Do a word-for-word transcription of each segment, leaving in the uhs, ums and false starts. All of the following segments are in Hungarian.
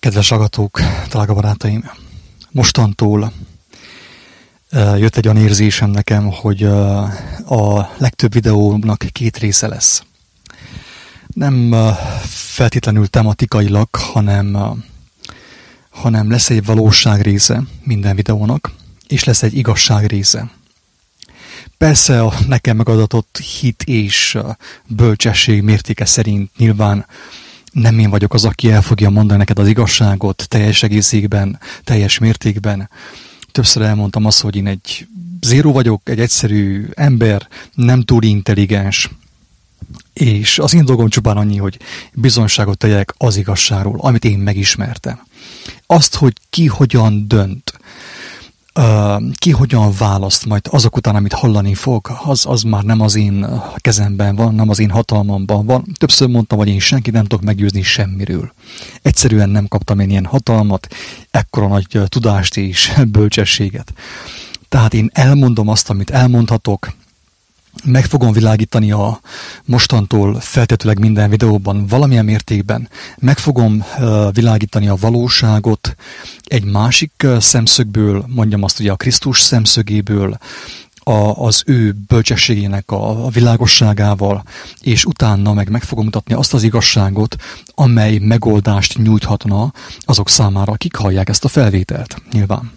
Kedves hallgatók, drága barátaim! Mostantól uh, jött egy olyan érzésem nekem, hogy uh, a legtöbb videónak két része lesz. Nem uh, feltétlenül tematikailag, hanem, uh, hanem lesz egy valóság része minden videónak, és lesz egy igazság része. Persze a nekem megadatott hit és uh, bölcsesség mértéke szerint nyilván nem én vagyok az, aki el fogja mondani neked az igazságot teljes egészében, teljes mértékben. Többször elmondtam azt, hogy én egy zéró vagyok, egy egyszerű ember, nem túl intelligens. És az én dolgom csupán annyi, hogy bizonyságot tegyek az igazságról, amit én megismertem. Azt, hogy ki hogyan dönt, ki hogyan választ majd azok után, amit hallani fog, az, az már nem az én kezemben van, nem az én hatalmamban van. Többször mondtam, hogy én senkit nem tudok meggyőzni semmiről. Egyszerűen nem kaptam én ilyen hatalmat, ekkora nagy tudást és bölcsességet. Tehát én elmondom azt, amit elmondhatok, meg fogom világítani a mostantól feltetőleg minden videóban valamilyen mértékben, meg fogom uh, világítani a valóságot egy másik uh, szemszögből, mondjam azt ugye a Krisztus szemszögéből, a, az ő bölcsességének a, a világosságával, és utána meg meg fogom mutatni azt az igazságot, amely megoldást nyújthatna azok számára, akik hallják ezt a felvételt, nyilván.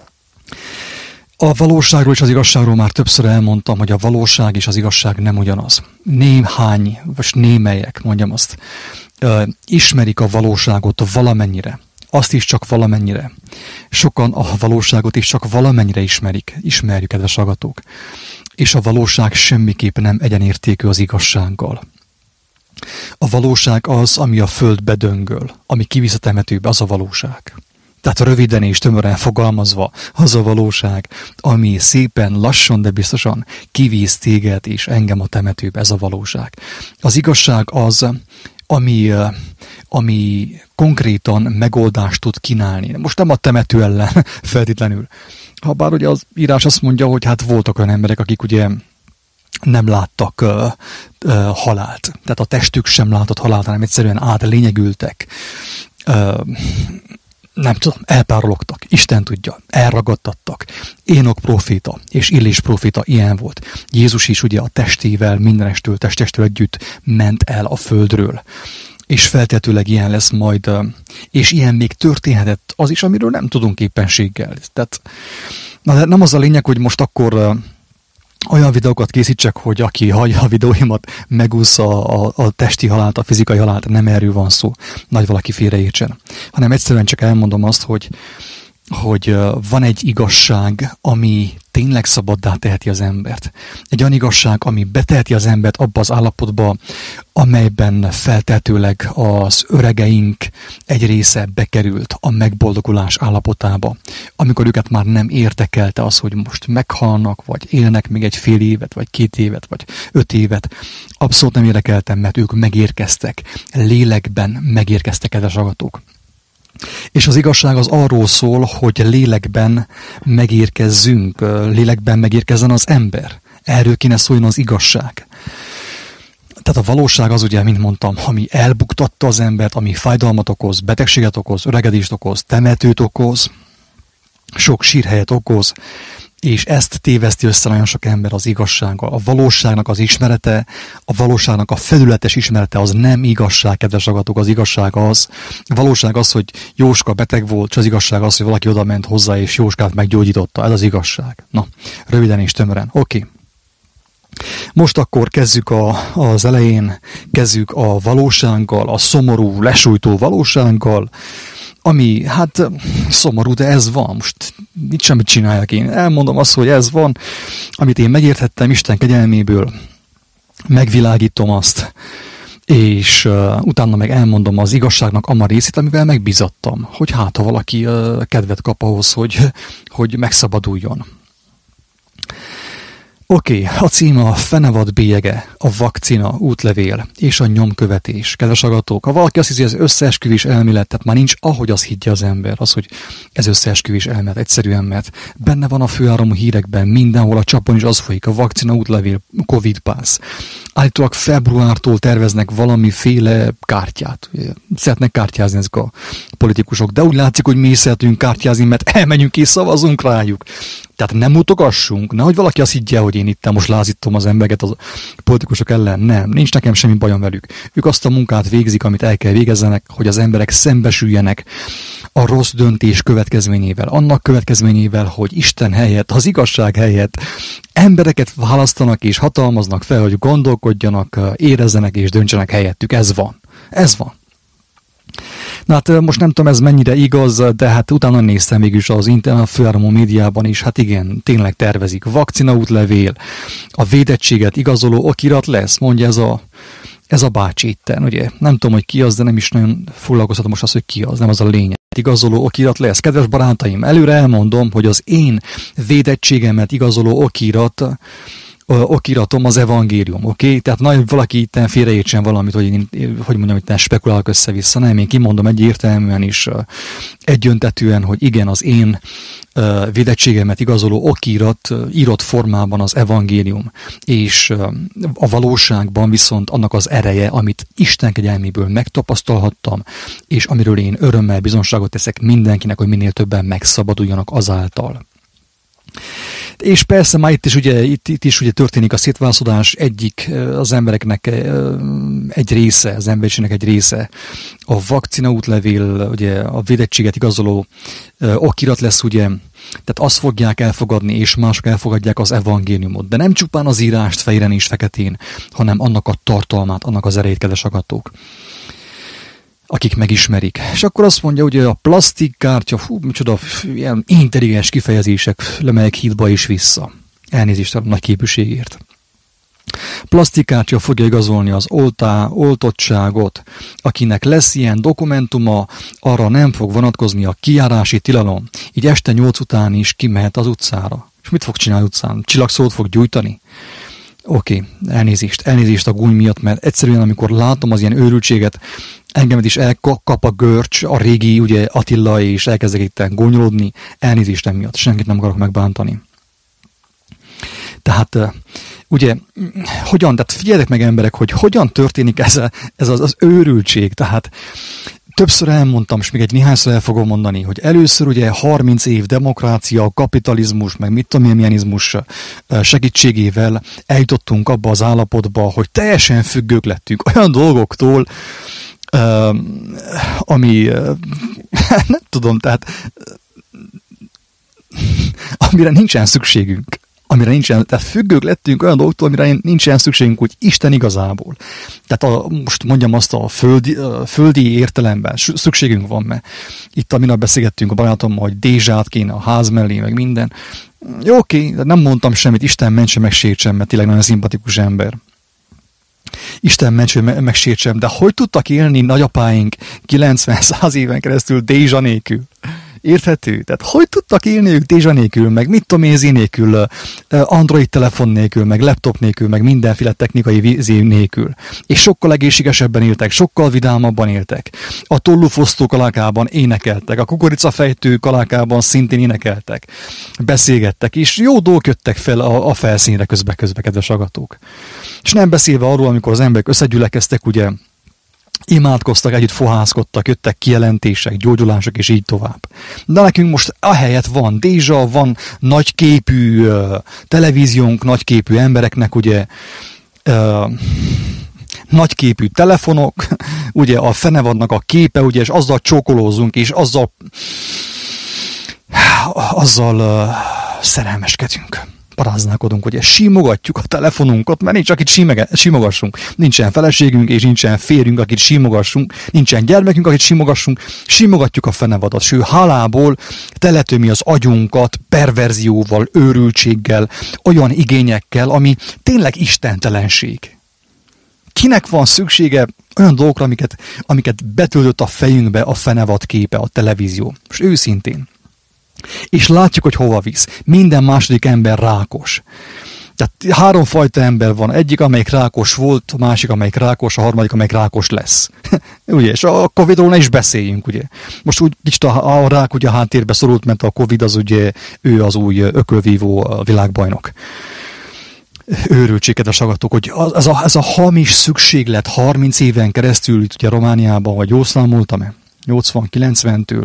A valóságról és az igazságról már többször elmondtam, hogy a valóság és az igazság nem ugyanaz. Néhány, vagy némelyek, mondjam azt, ismerik a valóságot valamennyire. Azt is csak valamennyire. Sokan a valóságot is csak valamennyire ismerik. Ismerjük, kedves hallgatók. És a valóság semmiképp nem egyenértékű az igazsággal. A valóság az, ami a földbe döngöl, ami kivisz a temetőbe, az a valóság. Tehát röviden és tömören fogalmazva, az a valóság, ami szépen, lassan, de biztosan kivíz téged és engem a temetőbe, ez a valóság. Az igazság az, ami, ami konkrétan megoldást tud kínálni. Most nem a temető ellen feltétlenül. Habár ugye az írás azt mondja, hogy hát voltak olyan emberek, akik ugye nem láttak uh, uh, halált. Tehát a testük sem látott halált, hanem egyszerűen átlényegültek. Uh, nem tudom, elpárologtak, Isten tudja, elragadtattak. Énok próféta és Illés próféta ilyen volt. Jézus is ugye a testével, mindenestől, testestől együtt ment el a földről. És feltetőleg ilyen lesz majd, és ilyen még történhetett az is, amiről nem tudunk éppenséggel. Tehát na, nem az a lényeg, hogy most akkor olyan videókat készítsek, hogy aki hallja a videóimat, megúszza a, a testi halált, a fizikai halált, nem erről van szó, nagy valaki félreértsen. Hanem egyszerűen csak elmondom azt, hogy, hogy van egy igazság, ami tényleg szabaddá teheti az embert. Egy olyan igazság, ami beteheti az embert abba az állapotba, amelyben feltehetőleg az öregeink egy része bekerült a megboldogulás állapotába. Amikor őket már nem érdekelte az, hogy most meghalnak, vagy élnek még egy fél évet, vagy két évet, vagy öt évet. Abszolút nem érdekeltem, mert ők megérkeztek. Lélekben megérkeztek, kedves hallgatók. És az igazság az arról szól, hogy lélekben megérkezzünk, lélekben megérkezzen az ember. Erről kéne szóljon az igazság. Tehát a valóság az ugye, mint mondtam, ami elbuktatta az embert, ami fájdalmat okoz, betegséget okoz, öregedést okoz, temetőt okoz, sok sírhelyet okoz, és ezt téveszti össze nagyon sok ember az igazsággal. A valóságnak az ismerete, a valóságnak a felületes ismerete az nem igazság, kedves hallgatók, az igazság az. A valóság az, hogy Jóska beteg volt, és az igazság az, hogy valaki oda ment hozzá, és Jóskát meggyógyította. Ez az igazság. Na, röviden és tömören. Oké. Okay. Most akkor kezdjük a, az elején, kezdjük a valósággal, a szomorú, lesújtó valósággal, ami, hát szomorú, de ez van. Most mit semmit csináljak én. Elmondom azt, hogy ez van, amit én megérthettem Isten kegyelméből, megvilágítom azt, és uh, utána meg elmondom az igazságnak ama részét, amivel megbízattam, hogy hát, ha valaki uh, kedvet kap ahhoz, hogy, hogy megszabaduljon. Oké, okay, a cím a fenevad bélyege, a vakcina, útlevél és a nyomkövetés. Kedves hallgatók, ha valaki azt hiszi, hogy ez összeesküvés elmélet, tehát már nincs, ahogy azt higgye az ember, az, hogy ez összeesküvés elmélet, egyszerűen, mert benne van a főáramú hírekben, mindenhol a csapon is az folyik, a vakcina, útlevél, Covid pass. Állítólag februártól terveznek valamiféle kártyát. Szeretnek kártyázni ezek a politikusok, de úgy látszik, hogy mi is szeretünk kártyázni, mert elmenjünk és szavazunk rájuk. Tehát nem mutogassunk, nehogy valaki azt higgye, hogy én itt most lázítom az embereket a politikusok ellen. Nem, nincs nekem semmi bajom velük. Ők azt a munkát végzik, amit el kell végezzenek, hogy az emberek szembesüljenek a rossz döntés következményével. Annak következményével, hogy Isten helyett, az igazság helyett embereket választanak és hatalmaznak fel, hogy gondolkodjanak, érezzenek és döntsenek helyettük. Ez van. Ez van. Na hát most nem tudom, ez mennyire igaz, de hát utána néztem mégis az internet, a főáramú médiában is, hát igen, tényleg tervezik. Vakcinaútlevél, a védettséget igazoló okirat lesz, mondja ez a, ez a bácsi itten, ugye? Nem tudom, hogy ki az, de nem is nagyon foglalkoztatom most az, hogy ki az, nem az a lényeg. Igazoló okirat lesz. Kedves barátaim, előre elmondom, hogy az én védettségemet igazoló okirat okiratom az evangélium, oké? Okay? Tehát nagyon valaki itten félreértsen valamit, hogy én, hogy mondjam, itten spekulálok össze-vissza. Nem, én kimondom egyértelműen is egyöntetűen, hogy igen, az én védettségemet igazoló okirat írott formában az evangélium, és a valóságban viszont annak az ereje, amit Isten kegyelméből megtapasztalhattam, és amiről én örömmel bizonságot teszek mindenkinek, hogy minél többen megszabaduljanak azáltal. És persze már itt is ugye, itt, itt is ugye történik a szétválaszodás, egyik az embereknek egy része, az emberiségnek egy része, a vakcinaútlevél, ugye a védettséget igazoló okirat lesz, ugye, tehát azt fogják elfogadni, és mások elfogadják az evangéliumot. De nem csupán az írást fehéren és feketén, hanem annak a tartalmát, annak az erejét, kedves agatók, akik megismerik. És akkor azt mondja, hogy a plastikkártya, fú, micsoda, ilyen intelligens kifejezések, lemegyek hídba és vissza. Elnézést a nagy képűségért. Plastikkártya fogja igazolni az oltá, oltottságot. Akinek lesz ilyen dokumentuma, arra nem fog vonatkozni a kijárási tilalom. Így este nyolc után is kimehet az utcára. És mit fog csinálni utcán? Csillagszót fog gyújtani? Oké, okay, elnézést, elnézést a gúny miatt, mert egyszerűen amikor látom az ilyen őrültséget, engemet is elkap a görcs, a régi ugye Attila, és elkezdek itt gúnyolódni, elnézést emiatt, senkit nem akarok megbántani. Tehát ugye, hogyan, tehát figyeljetek meg emberek, hogy hogyan történik ez, a, ez az, az őrültség, tehát többször elmondtam, és még egy néhányszor el fogom mondani, hogy először ugye harminc év demokrácia, kapitalizmus, meg mit tudom, mechanizmus segítségével eljutottunk abba az állapotba, hogy teljesen függők lettünk olyan dolgoktól, ami nem tudom, tehát amire nincsen szükségünk. Amire nincsen, tehát függők lettünk olyan dolgoktól, amire nincsen szükségünk, úgy Isten igazából. Tehát a, most mondjam azt a földi, a földi értelemben szükségünk van, mert itt a minap beszélgettünk a barátommal, hogy dézsát kéne a ház mellé, meg minden. Jó, oké, de nem mondtam semmit, Isten mentse, megsértsem, mert tényleg nagyon szimpatikus ember. Isten mentse, megsértsem, de hogy tudtak élni nagyapáink kilencven-száz éven keresztül dézsa nélkül? Érthető? Tehát hogy tudtak élni ők dézsa nélkül, meg mit tudom én nélkül, Android telefon nélkül, meg laptop nélkül, meg mindenféle technikai vízé nélkül. És sokkal egészségesebben éltek, sokkal vidámabban éltek. A tollufosztó kalákában énekeltek, a kukoricafejtő kalákában szintén énekeltek, beszélgettek, és jó dolgok jöttek fel a, a felszínre közbe-közbe, kedves agatók. És nem beszélve arról, amikor az emberek összegyülekeztek, ugye, imádkoztak, együtt fohászkodtak, jöttek kijelentések, gyógyulások, és így tovább. De nekünk most ahelyett van dézsa, van nagyképű uh, televíziónk, nagyképű embereknek, ugye, uh, nagyképű telefonok, ugye a fenevadnak a képe, ugye, és azzal csókolózunk, és azzal azzal uh, szerelmeskedünk. Paráználkodunk, hogy simogatjuk a telefonunkat, mert nincs, akit simege, simogassunk. Nincsen feleségünk, és nincsen férjünk, akit simogassunk. Nincsen gyermekünk, akit simogassunk. Simogatjuk a fenevadat, ső halából teletömi az agyunkat perverzióval, őrültséggel, olyan igényekkel, ami tényleg istentelenség. Kinek van szüksége olyan dolgokra, amiket, amiket betöltött a fejünkbe a fenevad képe, a televízió? Most őszintén. És látjuk, hogy hova visz. Minden második ember rákos. Tehát háromfajta ember van. Egyik, amelyik rákos volt, a másik, amelyik rákos, a harmadik, amelyik rákos lesz. Ugye? És a Covidról ne is beszéljünk, ugye. Most úgy kicsit a, a rák ugye a háttérbe szorult, mert a Covid az ugye, ő az új ökölvívó világbajnok. Őrültség, kedves agatok, hogy ez a, ez a hamis szükséglet harminc éven keresztül, itt ugye Romániában, vagy jól számoltam-e? nyolcvan-kilencventől,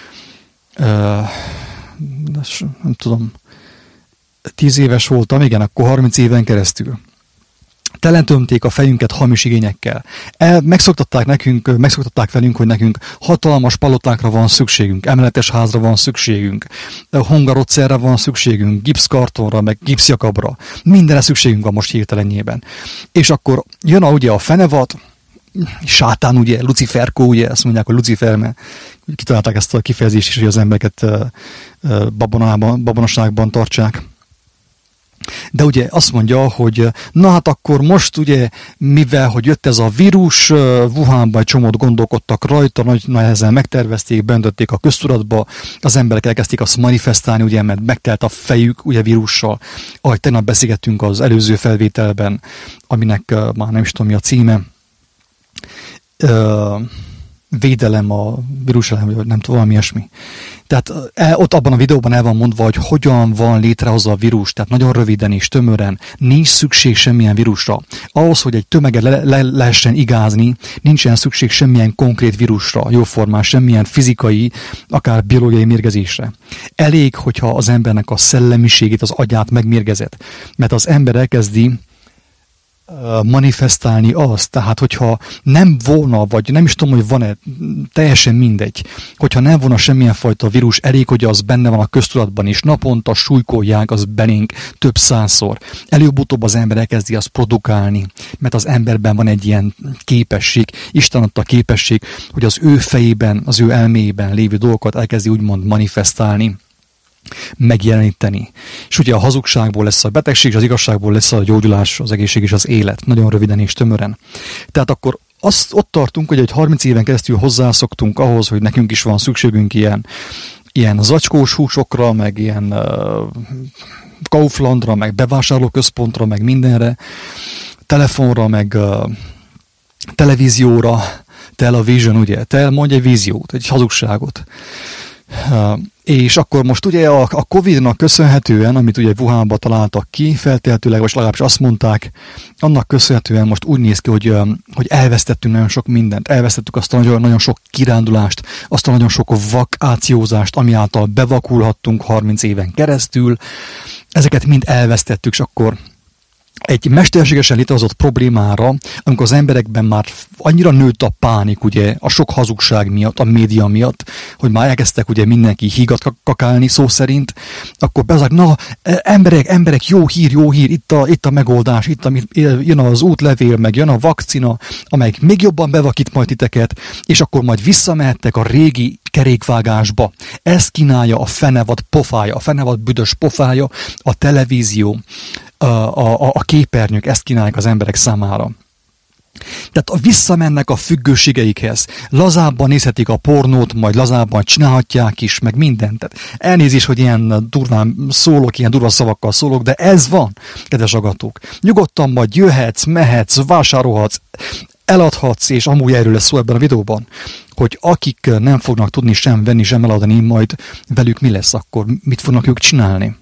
nem tudom, tíz éves voltam, igen, akkor harminc éven keresztül. Telentömték a fejünket hamis igényekkel. El, megszoktatták nekünk, megszoktatták velünk, hogy nekünk hatalmas palotákra van szükségünk, emeletes házra van szükségünk, hongaroccerre van szükségünk, gipszkartonra, meg gipszjakabra. Mindenre szükségünk van most hirtelenjében. És akkor jön a, ugye a fenevad, sátán, ugye, Luciferkó, ugye, azt mondják, hogy Lucifer, mert kitalálták ezt a kifejezést is, hogy az embereket babonában, babonaságban tartsák. De ugye azt mondja, hogy na hát akkor most ugye, mivel, hogy jött ez a vírus, Wuhanban egy csomót gondolkodtak rajta, nagy nehezen megtervezték, beöntötték a köztudatba, az emberek elkezdték azt manifestálni, ugye, mert megtelt a fejük ugye vírussal. Ahogy tegnap beszélgettünk az előző felvételben, aminek már nem is tudom mi a címe, védelem a vírus ellen, vagy nem tudom, valami ilyesmi. Tehát ott abban a videóban el van mondva, hogy hogyan van létrehozva a vírus, tehát nagyon röviden és tömören, nincs szükség semmilyen vírusra. Ahhoz, hogy egy tömeget le, le, lehessen igázni, nincsen szükség semmilyen konkrét vírusra, jóformán semmilyen fizikai, akár biológiai mérgezésre. Elég, hogyha az embernek a szellemiségét, az agyát megmérgezett. Mert az ember elkezdi manifestálni azt, tehát hogyha nem volna, vagy nem is tudom, hogy van-e, teljesen mindegy, hogyha nem volna semmilyen fajta vírus, elég, hogy az benne van a köztudatban is, naponta súlykolják az belénk több százszor. Előbb-utóbb az ember elkezdi azt produkálni, mert az emberben van egy ilyen képesség, Isten adta képesség, hogy az ő fejében, az ő elméjében lévő dolgokat elkezdi úgymond manifestálni, megjeleníteni. És ugye a hazugságból lesz a betegség, és az igazságból lesz a gyógyulás, az egészség és az élet. Nagyon röviden és tömören. Tehát akkor azt ott tartunk, hogy egy harminc éven keresztül hozzászoktunk ahhoz, hogy nekünk is van szükségünk ilyen, ilyen zacskós húsokra, meg ilyen uh, Kauflandra, meg bevásárlóközpontra, meg mindenre, telefonra, meg uh, televízióra, television, ugye, tel mondj egy víziót, egy hazugságot. Uh, és akkor most ugye a, a Covid-nak köszönhetően, amit ugye Wuhanban találtak ki, feltétlenül, vagy legalábbis azt mondták, annak köszönhetően most úgy néz ki, hogy, hogy elvesztettünk nagyon sok mindent, elvesztettük azt a nagyon, nagyon sok kirándulást, azt a nagyon sok vakációzást, ami által bevakulhattunk harminc éven keresztül. Ezeket mind elvesztettük, és akkor egy mesterségesen létrehozott problémára, amikor az emberekben már annyira nőtt a pánik, ugye, a sok hazugság miatt, a média miatt, hogy már elkezdtek ugye mindenki hígat kakálni szó szerint, akkor bezag, na, emberek, emberek, jó hír, jó hír, itt a, itt a megoldás, itt a, jön az útlevél, meg jön a vakcina, amelyik még jobban bevakít majd titeket, és akkor majd visszamehettek a régi kerékvágásba. Ez kínálja a fenevad pofája, a fenevad büdös pofája, a televízió, a, a, a képernyők, ezt kínálják az emberek számára. Tehát visszamennek a függőségeikhez. Lazábban nézhetik a pornót, majd lazábban csinálhatják is, meg mindent. Tehát elnézés, hogy ilyen durván szólok, ilyen durva szavakkal szólok, de ez van, kedves agatók. Nyugodtan majd jöhetsz, mehetsz, vásárolhatsz, eladhatsz, és amúgy erről lesz szó ebben a videóban, hogy akik nem fognak tudni sem venni, sem eladni, majd velük mi lesz akkor, mit fognak ők csinálni.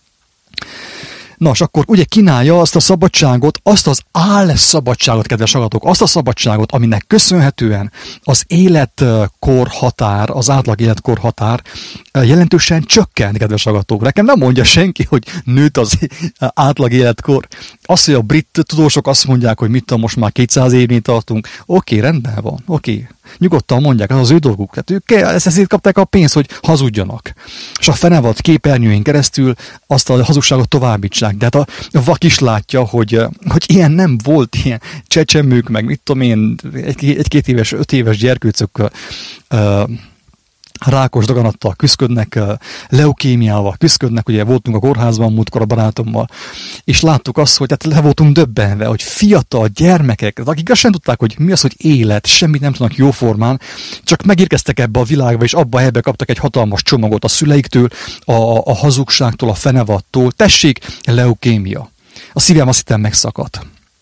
Nos, akkor ugye kínálja azt a szabadságot, azt az álszabadságot, kedves hallgatók, azt a szabadságot, aminek köszönhetően az életkorhatár, az átlag életkorhatár jelentősen csökkent, kedves hallgatók. Nekem nem mondja senki, hogy nőtt az átlag életkor. Az, hogy a brit tudósok azt mondják, hogy mit tudom, most már kétszáz évnél tartunk. Oké, rendben van, oké. Nyugodtan mondják, ez az ő dolguk. Tehát ők ezért kapták a pénzt, hogy hazudjanak. És a fenevad képernyőjén keresztül azt a hazugságot továbbítsák. De hát a, a vak is látja, hogy, hogy ilyen nem volt, ilyen csecsemők, meg mit tudom én, egy, egy két éves, öt éves gyerkőcök uh, rákos daganattal küzdködnek, leukémiával küzdködnek, ugye voltunk a kórházban múltkor a barátommal, és láttuk azt, hogy tehát le voltunk döbbenve, hogy fiatal gyermekek, akik azt sem tudták, hogy mi az, hogy élet, semmit nem tudnak jóformán, csak megérkeztek ebbe a világba, és abba a helybe kaptak egy hatalmas csomagot a szüleiktől, a, a hazugságtól, a fenevattól. Tessék, leukémia. A szívem azt hittem megszakadt.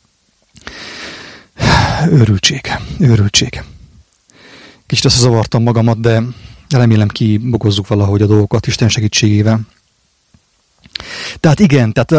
Őrültség, őrültség. Kicsit összezavartam magamat, de remélem kibogozzuk valahogy a dolgokat Isten segítségével. Tehát igen, tehát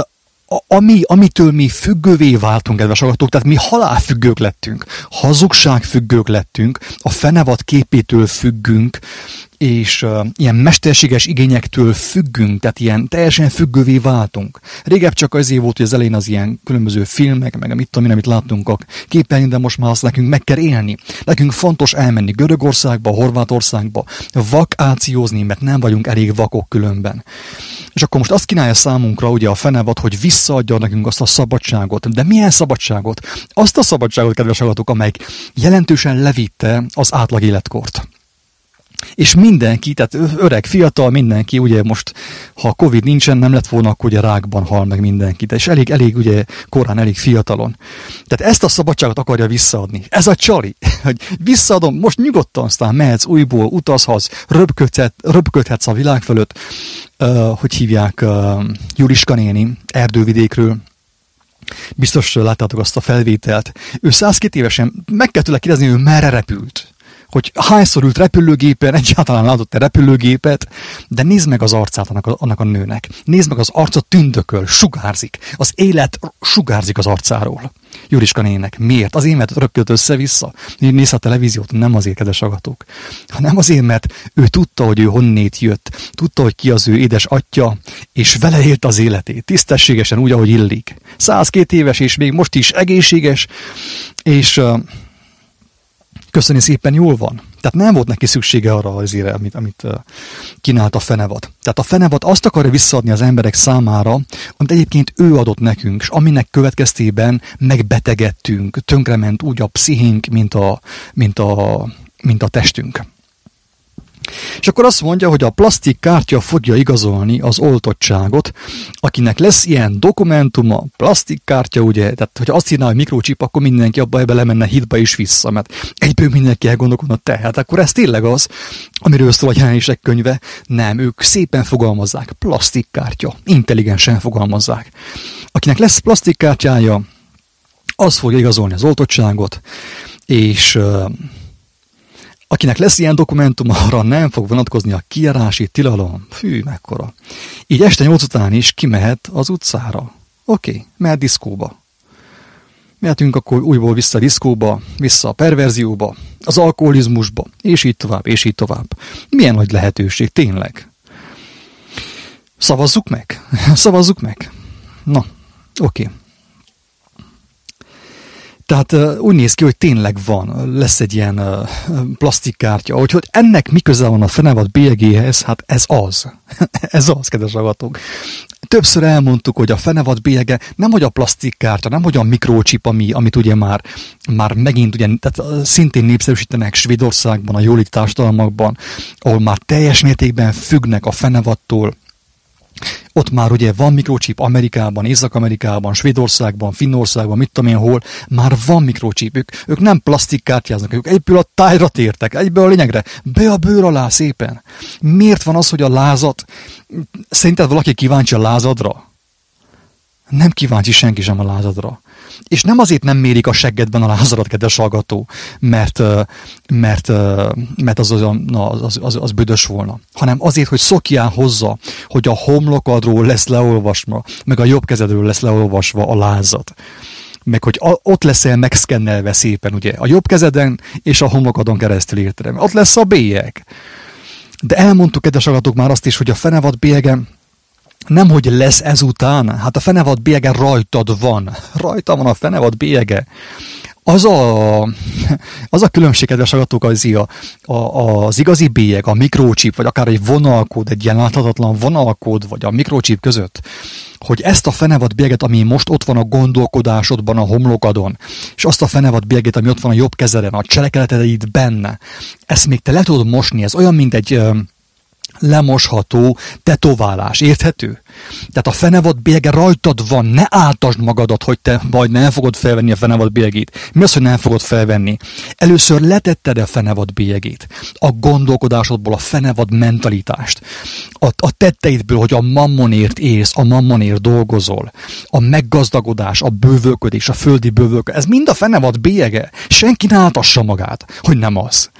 ami, amitől mi függővé váltunk, kedves hallgatók, tehát mi halálfüggők lettünk, hazugságfüggők lettünk, a fenevad képétől függünk, és uh, ilyen mesterséges igényektől függünk, tehát ilyen teljesen függővé váltunk. Régebb csak azért volt, hogy az elején az ilyen különböző filmek, meg mit tudom én, amit láttunk a képernyőn, de most már azt nekünk meg kell élni. Nekünk fontos elmenni Görögországba, Horvátországba, vakációzni, mert nem vagyunk elég vakok különben. És akkor most azt kínálja számunkra ugye a fenevad, hogy visszaadja nekünk azt a szabadságot. De milyen szabadságot? Azt a szabadságot, kedves hallgatók, amelyik jelentősen levitte az átlag életkort. És mindenki, tehát öreg, fiatal, mindenki, ugye most, ha Covid nincsen, nem lett volna, akkor ugye rákban hal meg mindenki. De és elég, elég, ugye korán, elég fiatalon. Tehát ezt a szabadságot akarja visszaadni. Ez a csali, hogy visszaadom, most nyugodtan, aztán mehetsz újból, utazhatsz, röpködhet, röpködhetsz a világ fölött, uh, hogy hívják uh, Juliska néni, Erdővidékről. Biztos láttátok azt a felvételt. Ő százkét évesen, meg kell tőle kérdezni, ő merre repült. Hogy hányszor ült repülőgépen, egyáltalán látott-e repülőgépet, de nézd meg az arcát annak a, annak a nőnek. Nézd meg az arca tündököl, sugárzik. Az élet sugárzik az arcáról. Juliska néninek. Miért? Azért, mert röpködött össze-vissza. Nézd a televíziót, nem azért, kedves hallgatók, hanem azért, mert ő tudta, hogy ő honnét jött. Tudta, hogy ki az ő édes atya, és vele élt az életét. Tisztességesen, úgy, ahogy illik. százkét éves, és még most is egészséges, és... Uh, köszöni szépen jól van. Tehát nem volt neki szüksége arra azért, amit, amit uh, kínált a fenevad. Tehát a fenevad azt akarja visszaadni az emberek számára, amit egyébként ő adott nekünk, és aminek következtében megbetegedtünk, tönkrement úgy a pszichénk, mint a, mint a, mint a testünk. És akkor azt mondja, hogy a plastik kártya fogja igazolni az oltottságot, akinek lesz ilyen dokumentuma, plastik kártya, ugye, tehát hogyha azt írná, hogy mikrochip, akkor mindenki abba ebbe lemenne hitba is vissza, mert egyből mindenki elgondolkodna, tehát akkor ez tényleg az, amiről szól a Jelenések könyve. Nem, ők szépen fogalmazzák, plastik kártya, intelligensen fogalmazzák. Akinek lesz plastik kártyája, az fogja igazolni az oltottságot, és... akinek lesz ilyen dokumentum, arra nem fog vonatkozni a kijárási tilalom. Fű, mekkora. Így este nyolc után is kimehet az utcára. Oké, okay, mehet diszkóba. Mehetünk akkor újból vissza a diszkóba, vissza a perverzióba, az alkoholizmusba, és így tovább, és így tovább. Milyen nagy lehetőség, tényleg. Szavazzuk meg? Szavazzuk meg? Na, oké. Okay. Tehát uh, úgy néz ki, hogy tényleg van, lesz egy ilyen uh, plastikkártya. Hogy, hogy ennek mi köze van a fenevad bélyegéhez, hát ez az. ez az, kedves hallgatók. Többször elmondtuk, hogy a fenevad bélyege nem hogy a plastikkártya, nem hogy a mikrochip, ami, amit ugye már, már megint ugye, tehát szintén népszerűsítenek Svédországban, a jóléti társadalmakban, ahol már teljes mértékben függnek a fenevadtól. Ott már ugye van mikrochip Amerikában, Észak-Amerikában, Svédországban, Finnországban, mit tudom én hol, már van mikrochip. Ők, ők nem plastikkártyáznak, ők egyből a tájra tértek, egyből a lényegre, be a bőr alá szépen. Miért van az, hogy a lázad, szerinted valaki kíváncsi a lázadra? Nem kíváncsi senki sem a lázadra. És nem azért nem mérik a seggedben a lázadat, kedves hallgató, mert, mert, mert az, az, az, az, az büdös volna, hanem azért, hogy szokjál hozzá, hogy a homlokadról lesz leolvasva, meg a jobb kezedről lesz leolvasva a lázad. Meg hogy ott leszel megszkennelve szépen, ugye, a jobb kezeden és a homlokadon keresztül értelem. Ott lesz a bélyeg. De elmondtuk, kedves hallgatók, már azt is, hogy a fenevad bélyege nem, hogy lesz ezután, hát a fenevad bélyege rajtad van. Rajta van a fenevad bélyege. Az a, az a különbség, kedves hallgatók, az, a, a, az igazi bélyeg, a mikrochip, vagy akár egy vonalkód, egy ilyen láthatatlan vonalkód, vagy a mikrochip között, hogy ezt a fenevad bélyeget, ami most ott van a gondolkodásodban, a homlokadon, és azt a fenevad bélyeget, ami ott van a jobb kezeden, a cselekedeteid benne, ezt még te le tudod mosni, ez olyan, mint egy ö, lemosható tetoválás, érthető? Tehát a fenevad bélyege rajtad van, ne áltasd magadat, hogy te majd nem fogod felvenni a fenevad bélyegét. Mi az, hogy nem fogod felvenni? Először letetted a fenevad bélyegét, a gondolkodásodból a fenevad mentalitást, a, a tetteidből, hogy a mammonért élsz, a mammonért dolgozol, a meggazdagodás, a bővölködés, a földi bővölködés, ez mind a fenevad bélyege. Senki ne áltassa magát, hogy nem az.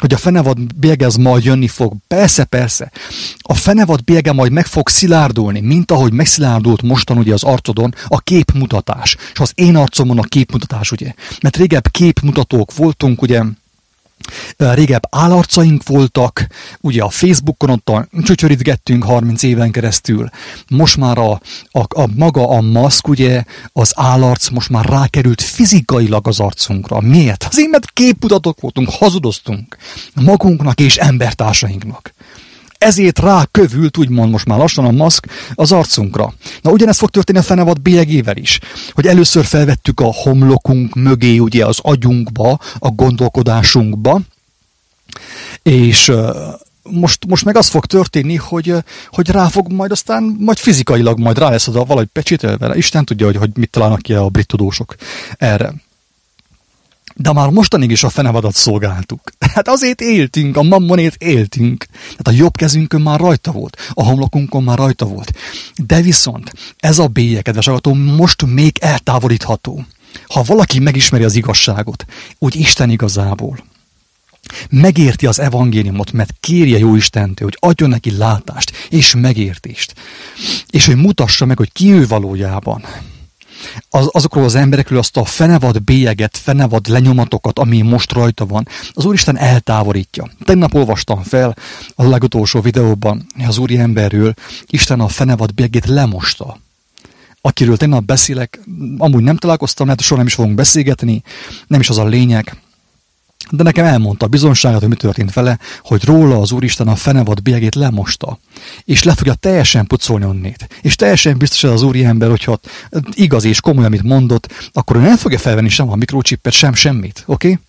hogy a fenevad bélge az majd jönni fog. Persze, persze. A fenevad bélge majd meg fog szilárdulni, mint ahogy megszilárdult mostan ugye az arcodon a képmutatás. És az én arcomon a képmutatás, ugye. Mert régebb képmutatók voltunk, ugye, régebb állarcaink voltak, ugye a Facebookon ott csöcsörítgettünk harminc éven keresztül. Most már a, a, a maga a maszk, ugye, az állarc most már rákerült fizikailag az arcunkra. Miért? Azért, mert képmutatók voltunk, hazudoztunk magunknak és embertársainknak. Ezért rákövült, úgymond most már lassan a maszk az arcunkra. Na ugyanezt fog történni a fenevad bélyegével is. Hogy először felvettük a homlokunk mögé, ugye az agyunkba, a gondolkodásunkba, és uh, most, most meg az fog történni, hogy, hogy rá fog majd aztán, majd fizikailag majd rá lesz oda valahogy pecsételve. Isten tudja, hogy, hogy mit találnak ki a brit tudósok erre. De már mostanig is a fenevadat szolgáltuk. Hát azért éltünk, a mammonét éltünk. Tehát a jobb kezünkön már rajta volt, a homlokunkon már rajta volt. De viszont ez a bélyeg, kedves hallgató, most még eltávolítható. Ha valaki megismeri az igazságot, úgy Isten igazából, megérti az evangéliumot, mert kérje jó Istentől, hogy adjon neki látást és megértést. És hogy mutassa meg, hogy ki ő valójában. Az, azokról az emberekről azt a fenevad bélyeget, fenevad lenyomatokat, ami most rajta van, az Úristen eltávolítja. Tegnap olvastam fel a legutolsó videóban az úri emberről, Isten a fenevad bélyegét lemosta. Akiről tegnap beszélek, amúgy nem találkoztam, lehet, hogy soha nem is fogunk beszélgetni, nem is az a lényeg. De nekem elmondta a bizonságot, hogy mi történt vele, hogy róla az Úristen a fenevad bélyegét lemosta, és le fogja teljesen pucolni onnét. És teljesen biztos az úriember, hogyha igaz és komoly, amit mondott, akkor ő nem fogja felvenni sem a mikrocsippet, sem semmit. Oké? Okay?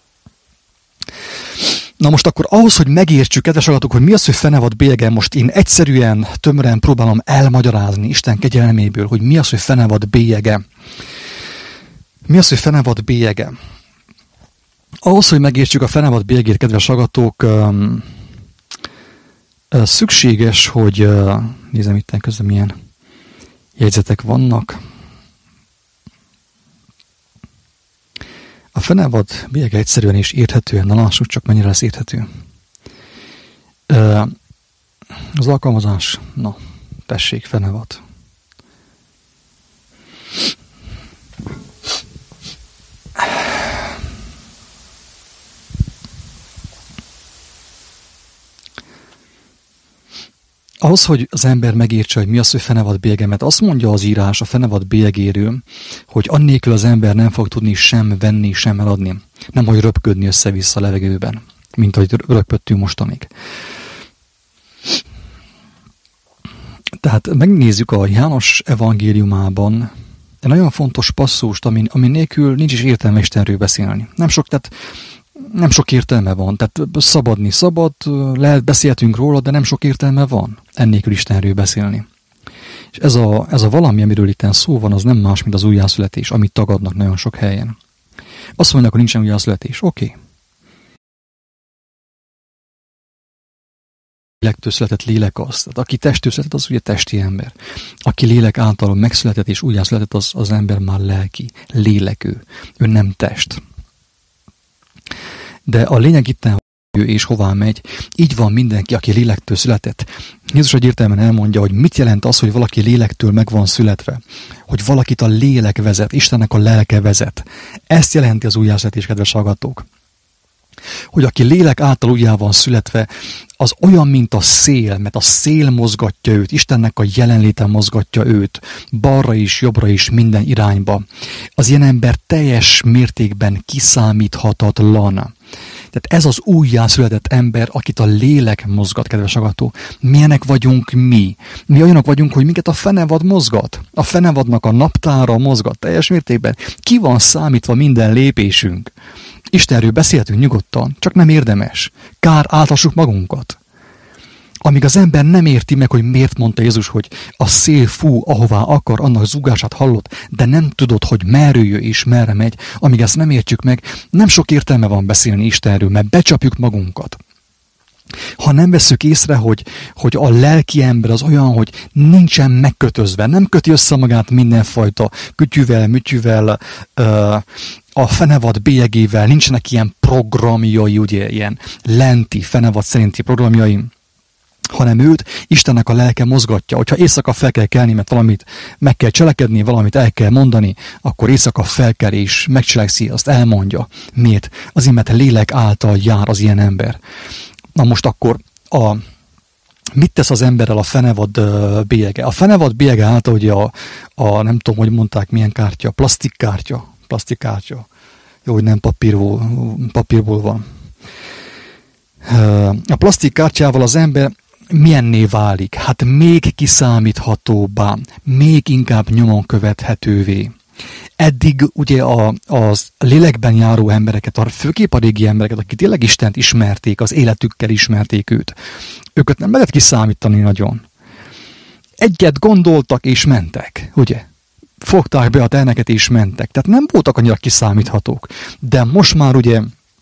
Na most akkor ahhoz, hogy megértsük, kedves hallgatók, hogy mi az, hogy fenevad bélyege, most én egyszerűen, tömören próbálom elmagyarázni Isten kegyelméből, hogy mi az, hogy fenevad bélyege. Mi az, hogy fenevad bélyege? Ahhoz, hogy megértsük a fenevad bélyegét, kedves hallgatók, szükséges, hogy nézem itt közben milyen jegyzetek vannak. A fenevad bélyege egyszerűen és érthetően, na lássuk csak mennyire lesz érthető. Az alkalmazás, na, tessék, fenevad. Ahhoz, hogy az ember megértse, hogy mi az, hogy fenevad bélyege, mert azt mondja az írás a fenevad bélyegéről, hogy annélkül az ember nem fog tudni sem venni, sem eladni. Nem, hogy röpködni össze-vissza a levegőben, mint ahogy röpködtünk mostanig. Tehát megnézzük a János evangéliumában egy nagyon fontos passzust, ami, ami nélkül nincs is értelme Istenről beszélni. Nem sok, tehát nem sok értelme van, tehát szabadni szabad, lehet beszéltünk róla, de nem sok értelme van ennélkül Istenről beszélni. És ez a, ez a valami, amiről itt szó van, az nem más, mint az újjászületés, amit tagadnak nagyon sok helyen. Azt mondják, hogy nincsen újjászületés. Oké. Okay. Lélektől született lélek az. Tehát aki testtől született, az ugye testi ember. Aki lélek által megszületett és újjászületett, az, az ember már lelki, lélek ő. Ő nem test. De a lényeg itt, hogy ő és hová megy, így van mindenki, aki lélektől született. Jézus egyértelműen elmondja, hogy mit jelent az, hogy valaki lélektől meg van születve. Hogy valakit a lélek vezet, Istennek a lelke vezet. Ezt jelenti az újjászületés, kedves hallgatók. Hogy aki lélek által újjá van születve, az olyan, mint a szél, mert a szél mozgatja őt, Istennek a jelenléte mozgatja őt, balra is, jobbra is, minden irányba. Az ilyen ember teljes mértékben kiszámíthatatlan. Tehát ez az újjászületett ember, akit a lélek mozgat, kedves hallgató. Milyenek vagyunk mi? Mi olyanok vagyunk, hogy minket a fenevad mozgat. A fenevadnak a naptára mozgat teljes mértékben. Ki van számítva minden lépésünk? Istenről beszéltünk nyugodtan, csak nem érdemes. Kár áltassuk magunkat. Amíg az ember nem érti meg, hogy miért mondta Jézus, hogy a szél fú, ahová akar, annak zúgását hallott, de nem tudod, hogy merről jön és merre megy. Amíg ezt nem értjük meg, nem sok értelme van beszélni Istenről, mert becsapjuk magunkat. Ha nem vesszük észre, hogy, hogy a lelki ember az olyan, hogy nincsen megkötözve, nem köti össze magát mindenfajta kütyűvel, mütyűvel, a fenevad bélyegével, nincsenek ilyen programjai, ugye, ilyen lenti, fenevad szerinti programjai, hanem őt Istennek a lelke mozgatja. Hogyha éjszaka fel kell kelni, mert valamit meg kell cselekedni, valamit el kell mondani, akkor éjszaka fel kell és megcselekszi, azt elmondja. Miért? Azért, mert lélek által jár az ilyen ember. Na most akkor a, mit tesz az emberrel a fenevad bélyege? A fenevad bélyege által ugye a, a, nem tudom, hogy mondták, milyen kártya, plastikkártya, plastikkártya. Jó, hogy nem papírból, papírból van. A plastikkártyával az ember milyenné válik? Hát még kiszámíthatóbbá, még inkább nyomon követhetővé. Eddig ugye a, az lélekben járó embereket, a főképp a régi embereket, akik tényleg Istent ismerték, az életükkel ismerték őt, őket nem lehet kiszámítani nagyon. Egyet gondoltak és mentek, ugye? Fogták be a terneket és mentek. Tehát nem voltak annyira kiszámíthatók. De most már ugye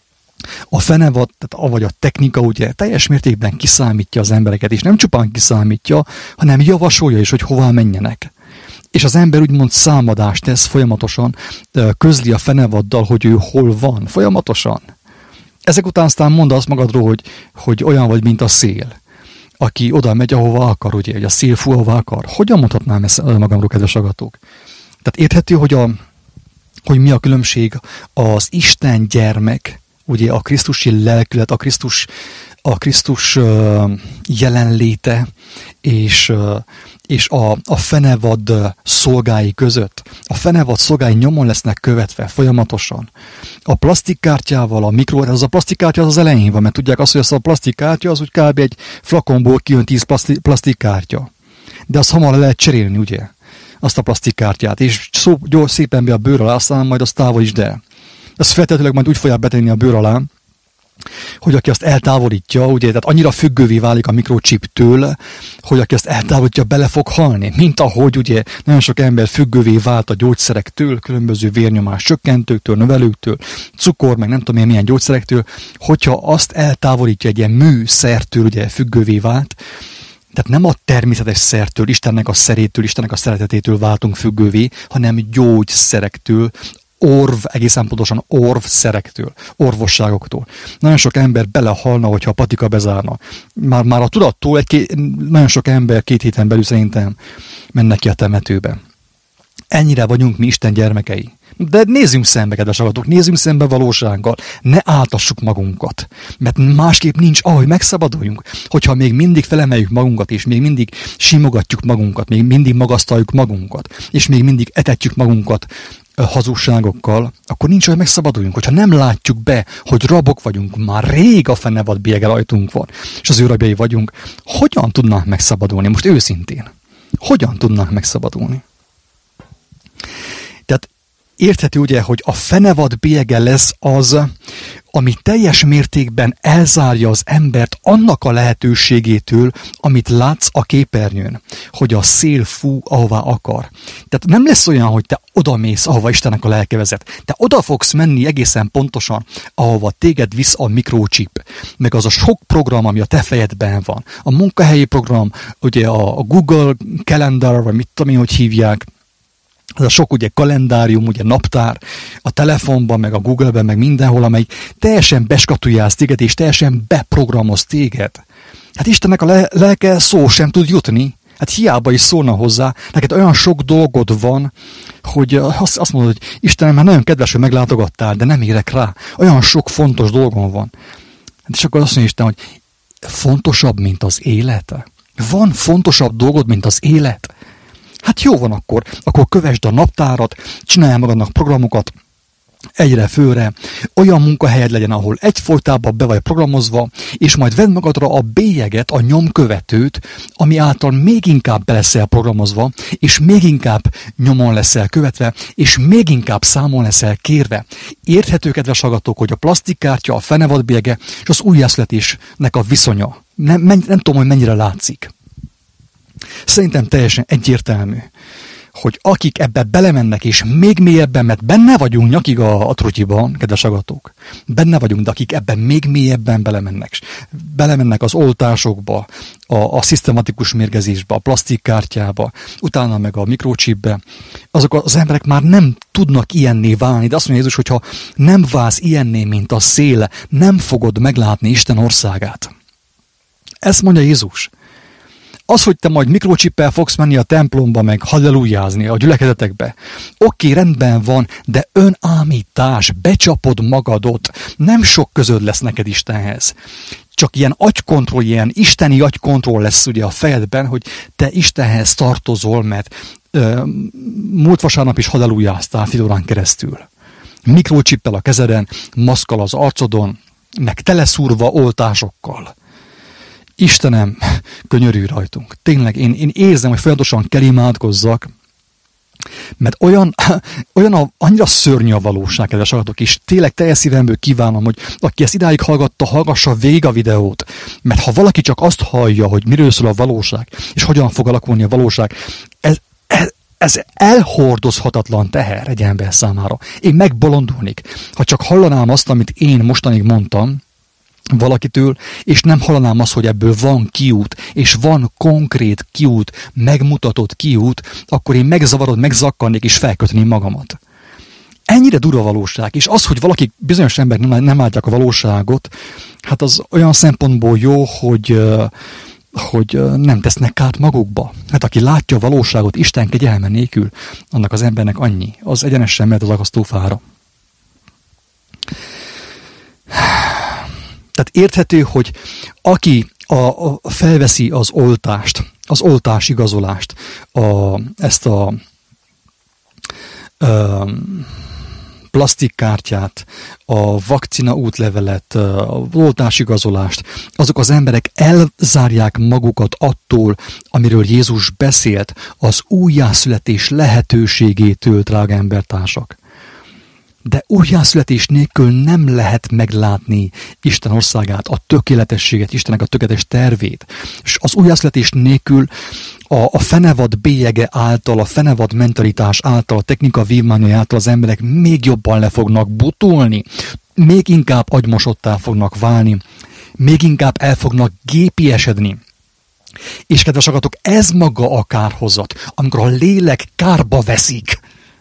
a fenevad, tehát avagy a technika ugye teljes mértékben kiszámítja az embereket, és nem csupán kiszámítja, hanem javasolja is, hogy hová menjenek. És az ember úgymond számadást tesz folyamatosan, közli a fenevaddal, hogy ő hol van, folyamatosan. Ezek után aztán mondd azt magadról, hogy, hogy olyan vagy, mint a szél, aki oda megy, ahova akar, ugye, hogy a szél fú, ahova akar. Hogyan mondhatnám ezt magamról, kedves agatók? Tehát érthető, hogy, a, hogy mi a különbség az Isten gyermek, ugye a Krisztusi lelkület, a Krisztus, a Krisztus uh, jelenléte és, uh, és a, a fenevad szolgái között. A fenevad szolgái nyomon lesznek követve folyamatosan. A plastikkártyával, a mikro, az a plastikkártya az, az elején van, mert tudják azt, hogy az a plastikkártya az úgy kb. Egy flakonból kijön tíz plastik, plastikkártya. De azt hamar le lehet cserélni, ugye? Azt a plastikkártyát, és szó, gyors szépen be a bőr alá, aztán majd azt távolítsd el. Ezt feltétlenül majd úgy fogják betenni a bőr alá, hogy aki azt eltávolítja, ugye, tehát annyira függővé válik a mikrochiptől, hogy aki azt eltávolítja, bele fog halni. Mint ahogy ugye nagyon sok ember függővé vált a gyógyszerektől, különböző vérnyomás csökkentőktől, növelőktől, cukor, meg nem tudom én milyen gyógyszerektől, hogyha azt eltávolítja egy ilyen műszertől, ugye függővé vált, tehát nem a természetes szertől, Istennek a szerétől, Istennek a szeretetétől váltunk függővé, hanem gyógyszerektől, orv, egészen pontosan orvszerektől, orvosságoktól. Nagyon sok ember belehalna, hogyha a patika bezárna. Már, már a tudattól egy, nagyon sok ember két héten belül szerintem mennek ki a temetőbe. Ennyire vagyunk mi Isten gyermekei. De nézzünk szembe, kedves hallgatók, nézzünk szembe valósággal. Ne áltassuk magunkat. Mert másképp nincs, ahogy megszabaduljunk. Hogyha még mindig felemeljük magunkat, és még mindig simogatjuk magunkat, még mindig magasztaljuk magunkat, és még mindig etetjük magunkat hazugságokkal, akkor nincs, hogy megszabaduljunk. Hogyha nem látjuk be, hogy rabok vagyunk, már rég a fenevad bélyege rajtunk van, és az ő rabjai vagyunk, hogyan tudnánk megszabadulni? Most őszintén. Hogyan tudnánk megszabadulni? Tehát érthető ugye, hogy a fenevad bélyege lesz az, ami teljes mértékben elzárja az embert annak a lehetőségétől, amit látsz a képernyőn, hogy a szél fú, ahová akar. Tehát nem lesz olyan, hogy te odamész, ahova Istennek a lelke vezet. Te oda fogsz menni egészen pontosan, ahova téged visz a mikrochip, meg az a sok program, ami a te fejedben van. A munkahelyi program, ugye a Google Calendar, vagy mit tudom én, hogy hívják, az a sok ugye kalendárium, ugye naptár, a telefonban, meg a Google-ben, meg mindenhol, amely teljesen beskatujálsz téged, és teljesen beprogramoz téged. Hát Istennek a le- lelke szó sem tud jutni. Hát hiába is szólna hozzá. Neked olyan sok dolgod van, hogy azt, azt mondod, hogy Istenem, már nagyon kedves, hogy meglátogattál, de nem érek rá. Olyan sok fontos dolgom van. Hát és akkor azt mondja Isten, hogy fontosabb, mint az élet? Van fontosabb dolgod, mint az élet? Hát jó van akkor, akkor kövesd a naptárat, csinálj magadnak programokat, egyre főre, olyan munkahelyed legyen, ahol egyfolytában be vagy programozva, és majd vedd magadra a bélyeget, a nyomkövetőt, ami által még inkább be leszel programozva, és még inkább nyomon leszel követve, és még inkább számon leszel kérve. Érthető, kedves hallgatók, hogy a plastikkártya, a fenevad bélyege és az újjászületésnek a viszonya. Nem, nem tudom, hogy mennyire látszik. Szerintem teljesen egyértelmű, hogy akik ebbe belemennek, és még mélyebben, mert benne vagyunk nyakig a, a trutyiban, kedves agatók, benne vagyunk, de akik ebben még mélyebben belemennek, belemennek az oltásokba, a, a szisztematikus mérgezésbe, a plastikkártyába, utána meg a mikrochipbe, azok az emberek már nem tudnak ilyenné válni, de azt mondja Jézus, hogyha nem válsz ilyenné, mint a szél, nem fogod meglátni Isten országát. Ezt mondja Jézus. Az, hogy te majd mikrochippel fogsz menni a templomba, meg hallelujázni a gyülekezetekbe. Oké, rendben van, de önámítás, becsapod magadot, nem sok közöd lesz neked Istenhez. Csak ilyen agykontroll, ilyen isteni agykontroll lesz ugye a fejedben, hogy te Istenhez tartozol, mert ö, múlt vasárnap is hallelujáztál fél órán keresztül. Mikrochippel a kezeden, maszkkal az arcodon, meg teleszúrva oltásokkal. Istenem, könyörülj rajtunk. Tényleg, én, én érzem, hogy folyamatosan kell imádkozzak, mert olyan, olyan a, annyira szörnyű a valóság, kedves hallgatók, és tényleg teljes szívemből kívánom, hogy aki ezt idáig hallgatta, hallgassa végig a videót, mert ha valaki csak azt hallja, hogy miről szól a valóság, és hogyan fog alakulni a valóság, ez, ez, ez elhordozhatatlan teher egy ember számára. Én megbolondulnék, ha csak hallanám azt, amit én mostanig mondtam, valakitől, és nem hallanám azt, hogy ebből van kiút, és van konkrét kiút, megmutatott kiút, akkor én megzavarod, megzakkannék, és felkötném magamat. Ennyire durva valóság, és az, hogy valaki, bizonyos emberek nem, nem látják a valóságot, hát az olyan szempontból jó, hogy, hogy nem tesznek kárt magukba. Hát aki látja a valóságot Isten kegyelme nélkül, annak az embernek annyi. Az egyenesen mehet az akasztófára. Tehát érthető, hogy aki a, a, felveszi az oltást, az oltás igazolást, a, ezt a, a plastikkártyát, a vakcina útlevelet, az oltás igazolást, azok az emberek elzárják magukat attól, amiről Jézus beszélt, az újjászületés lehetőségétől, drága embertársak. De újjászületés nélkül nem lehet meglátni Isten országát, a tökéletességet, Istennek a tökéletes tervét. És az újjászületés nélkül a, a fenevad bélyege által, a fenevad mentalitás által, a technika vívmányai által az emberek még jobban le fognak butulni, még inkább agymosottá fognak válni, még inkább el fognak gépiesedni. És kedves hallgatók, ez maga a kárhozat, amikor a lélek kárba veszik.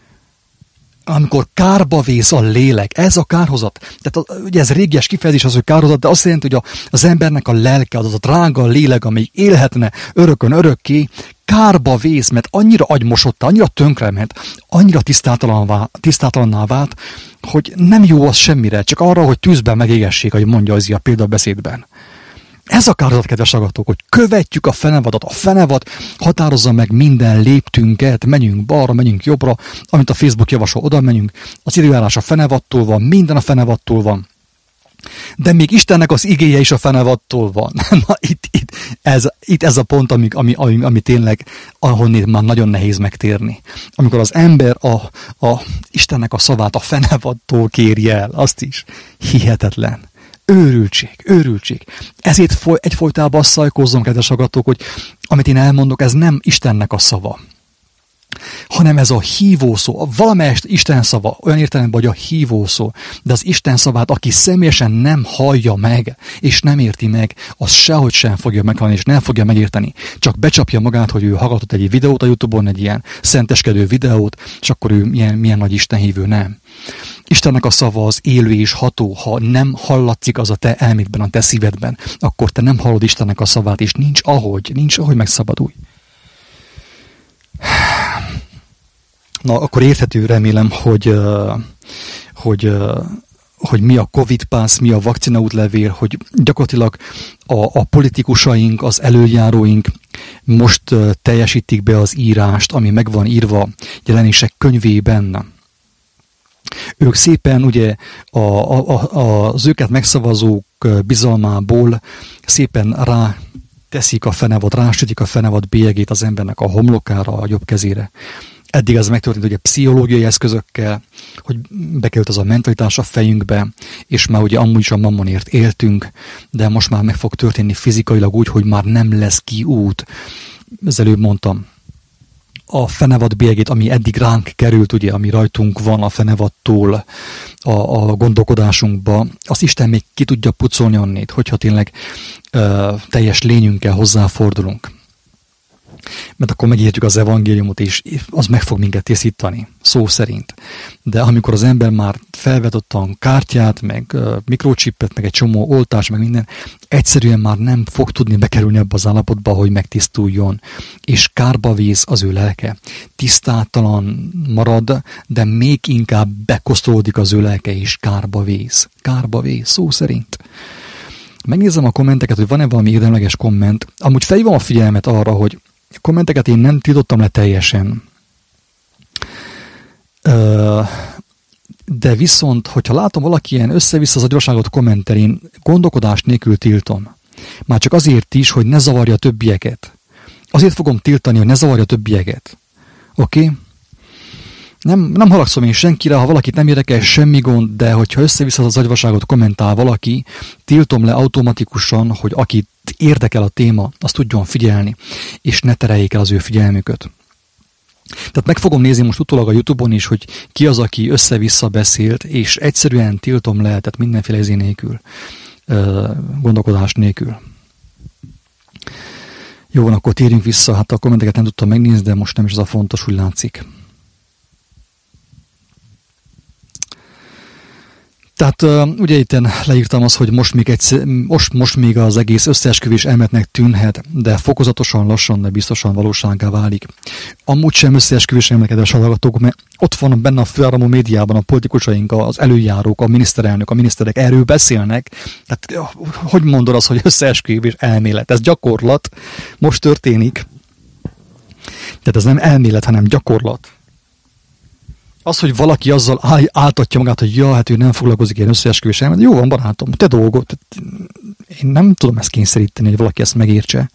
Amikor kárba vész a lélek, ez a kárhozat. Tehát a, ugye ez régies kifejezés az, hogy kárhozat, de azt jelenti, hogy a, az embernek a lelke, az a drága lélek, amely élhetne örökön örökké, kárba vész, mert annyira agymosotta, annyira tönkrement, annyira tisztátalanná vált, hogy nem jó az semmire, csak arra, hogy tűzben megégessék, ahogy mondja az a példabeszédben. Ez a kárhozat, kedves hallgatók, hogy követjük a fenevadat. A fenevad határozza meg minden léptünket, menjünk balra, menjünk jobbra, amit a Facebook javasol, oda menjünk. Az időjárás a fenevattól van, minden a fenevattól van. De még Istennek az igéje is a fenevattól van. Na itt, itt, ez, itt ez a pont, ami, ami, ami, ami tényleg, ahonnét már nagyon nehéz megtérni. Amikor az ember a, a Istennek a szavát a fenevattól kéri el, azt is hihetetlen. Őrültség, őrültség. Ezért foly, egyfolytában azt szajkózzom, kedves hallgatók, hogy amit én elmondok, ez nem Istennek a szava, hanem ez a hívószó, valamelyest Isten szava, olyan értelemben, hogy a hívószó, de az Isten szavát, aki személyesen nem hallja meg, és nem érti meg, az sehogy sem fogja meghallani, és nem fogja megérteni. Csak becsapja magát, hogy ő hallgatott egy videót a YouTube-on, egy ilyen szenteskedő videót, és akkor ő milyen, milyen nagy istenhívő, nem. Istennek a szava az élő és ható, ha nem hallatszik az a te elmédben, a te szívedben, akkor te nem hallod Istennek a szavát, és nincs ahogy, nincs ahogy megszabadulj. Na, akkor érthető, remélem, hogy, hogy, hogy mi a Covid pass, mi a vakcina útlevél, hogy gyakorlatilag a, a politikusaink, az előjáróink most teljesítik be az írást, ami meg van írva Jelenések könyvében. Ők szépen ugye a, a, a, az őket megszavazók bizalmából szépen rá teszik a fenevad, rásütik a fenevad bélyegét az embernek a homlokára, a jobb kezére. Eddig ez megtörtént ugye pszichológiai eszközökkel, hogy bekerült az a mentalitás a fejünkbe, és már ugye amúgy is a mammonért éltünk, de most már meg fog történni fizikailag úgy, hogy már nem lesz kiút. Az előbb mondtam, a fenevad bélyegét, ami eddig ránk került, ugye, ami rajtunk van a fenevadtól a, a gondolkodásunkba, azt Isten még ki tudja pucolni onnét, hogyha tényleg ö, teljes lényünkkel hozzáfordulunk. Mert akkor megértjük az evangéliumot, és az meg fog minket tisztítani, szó szerint. De amikor az ember már felvett a kártyát, meg uh, mikrochippet, meg egy csomó oltás, meg minden, egyszerűen már nem fog tudni bekerülni abba az állapotba, hogy megtisztuljon, és kárba vész az ő lelke. Tisztátalan marad, de még inkább bekosztolódik az ő lelke, és kárba vész. Kárba vész, szó szerint. Megnézem a kommenteket, hogy van-e valami érdemleges komment. Amúgy felhívom a figyelmet arra, hogy a kommenteket én nem tiltottam le teljesen. De viszont, hogyha látom valaki ilyen össze-vissza az agyaságot kommentel, én gondolkodás nélkül tiltom. Már csak azért is, hogy ne zavarja a többieket. Azért fogom tiltani, hogy ne zavarja a többieket. Oké? Okay? Nem, nem haragszom én senkire, ha valakit nem érdekel, semmi gond, de hogyha össze-vissza az agyvaságot kommentál valaki, tiltom le automatikusan, hogy akit érdekel a téma, azt tudjon figyelni, és ne tereljék el az ő figyelmüket. Tehát meg fogom nézni most utólag a YouTube-on is, hogy ki az, aki össze-vissza beszélt, és egyszerűen tiltom le, tehát mindenféle ezé nélkül, gondolkodás nélkül. Jó van, akkor térjünk vissza, hát a kommenteket nem tudtam megnézni, de most nem is az a fontos, úgy látszik. Tehát uh, ugye itt leírtam azt, hogy most még, egyszer, most, most még az egész összeesküvés elméletnek tűnhet, de fokozatosan, lassan, de biztosan valósággá válik. Amúgy sem összeesküvés elméletkedves hallgatók, mert ott van benne a főáramú médiában a politikusaink, az előjárók, a miniszterelnök, a miniszterek erről beszélnek. Tehát hogy mondod azt, hogy összeesküvés elmélet? Ez gyakorlat, most történik. Tehát ez nem elmélet, hanem gyakorlat. Az, hogy valaki azzal áltatja magát, hogy ja, hát ő nem foglalkozik ilyen összeesküvés elmélet, jó van, barátom, te dolgod. Én nem tudom ezt kényszeríteni, hogy valaki ezt megértse.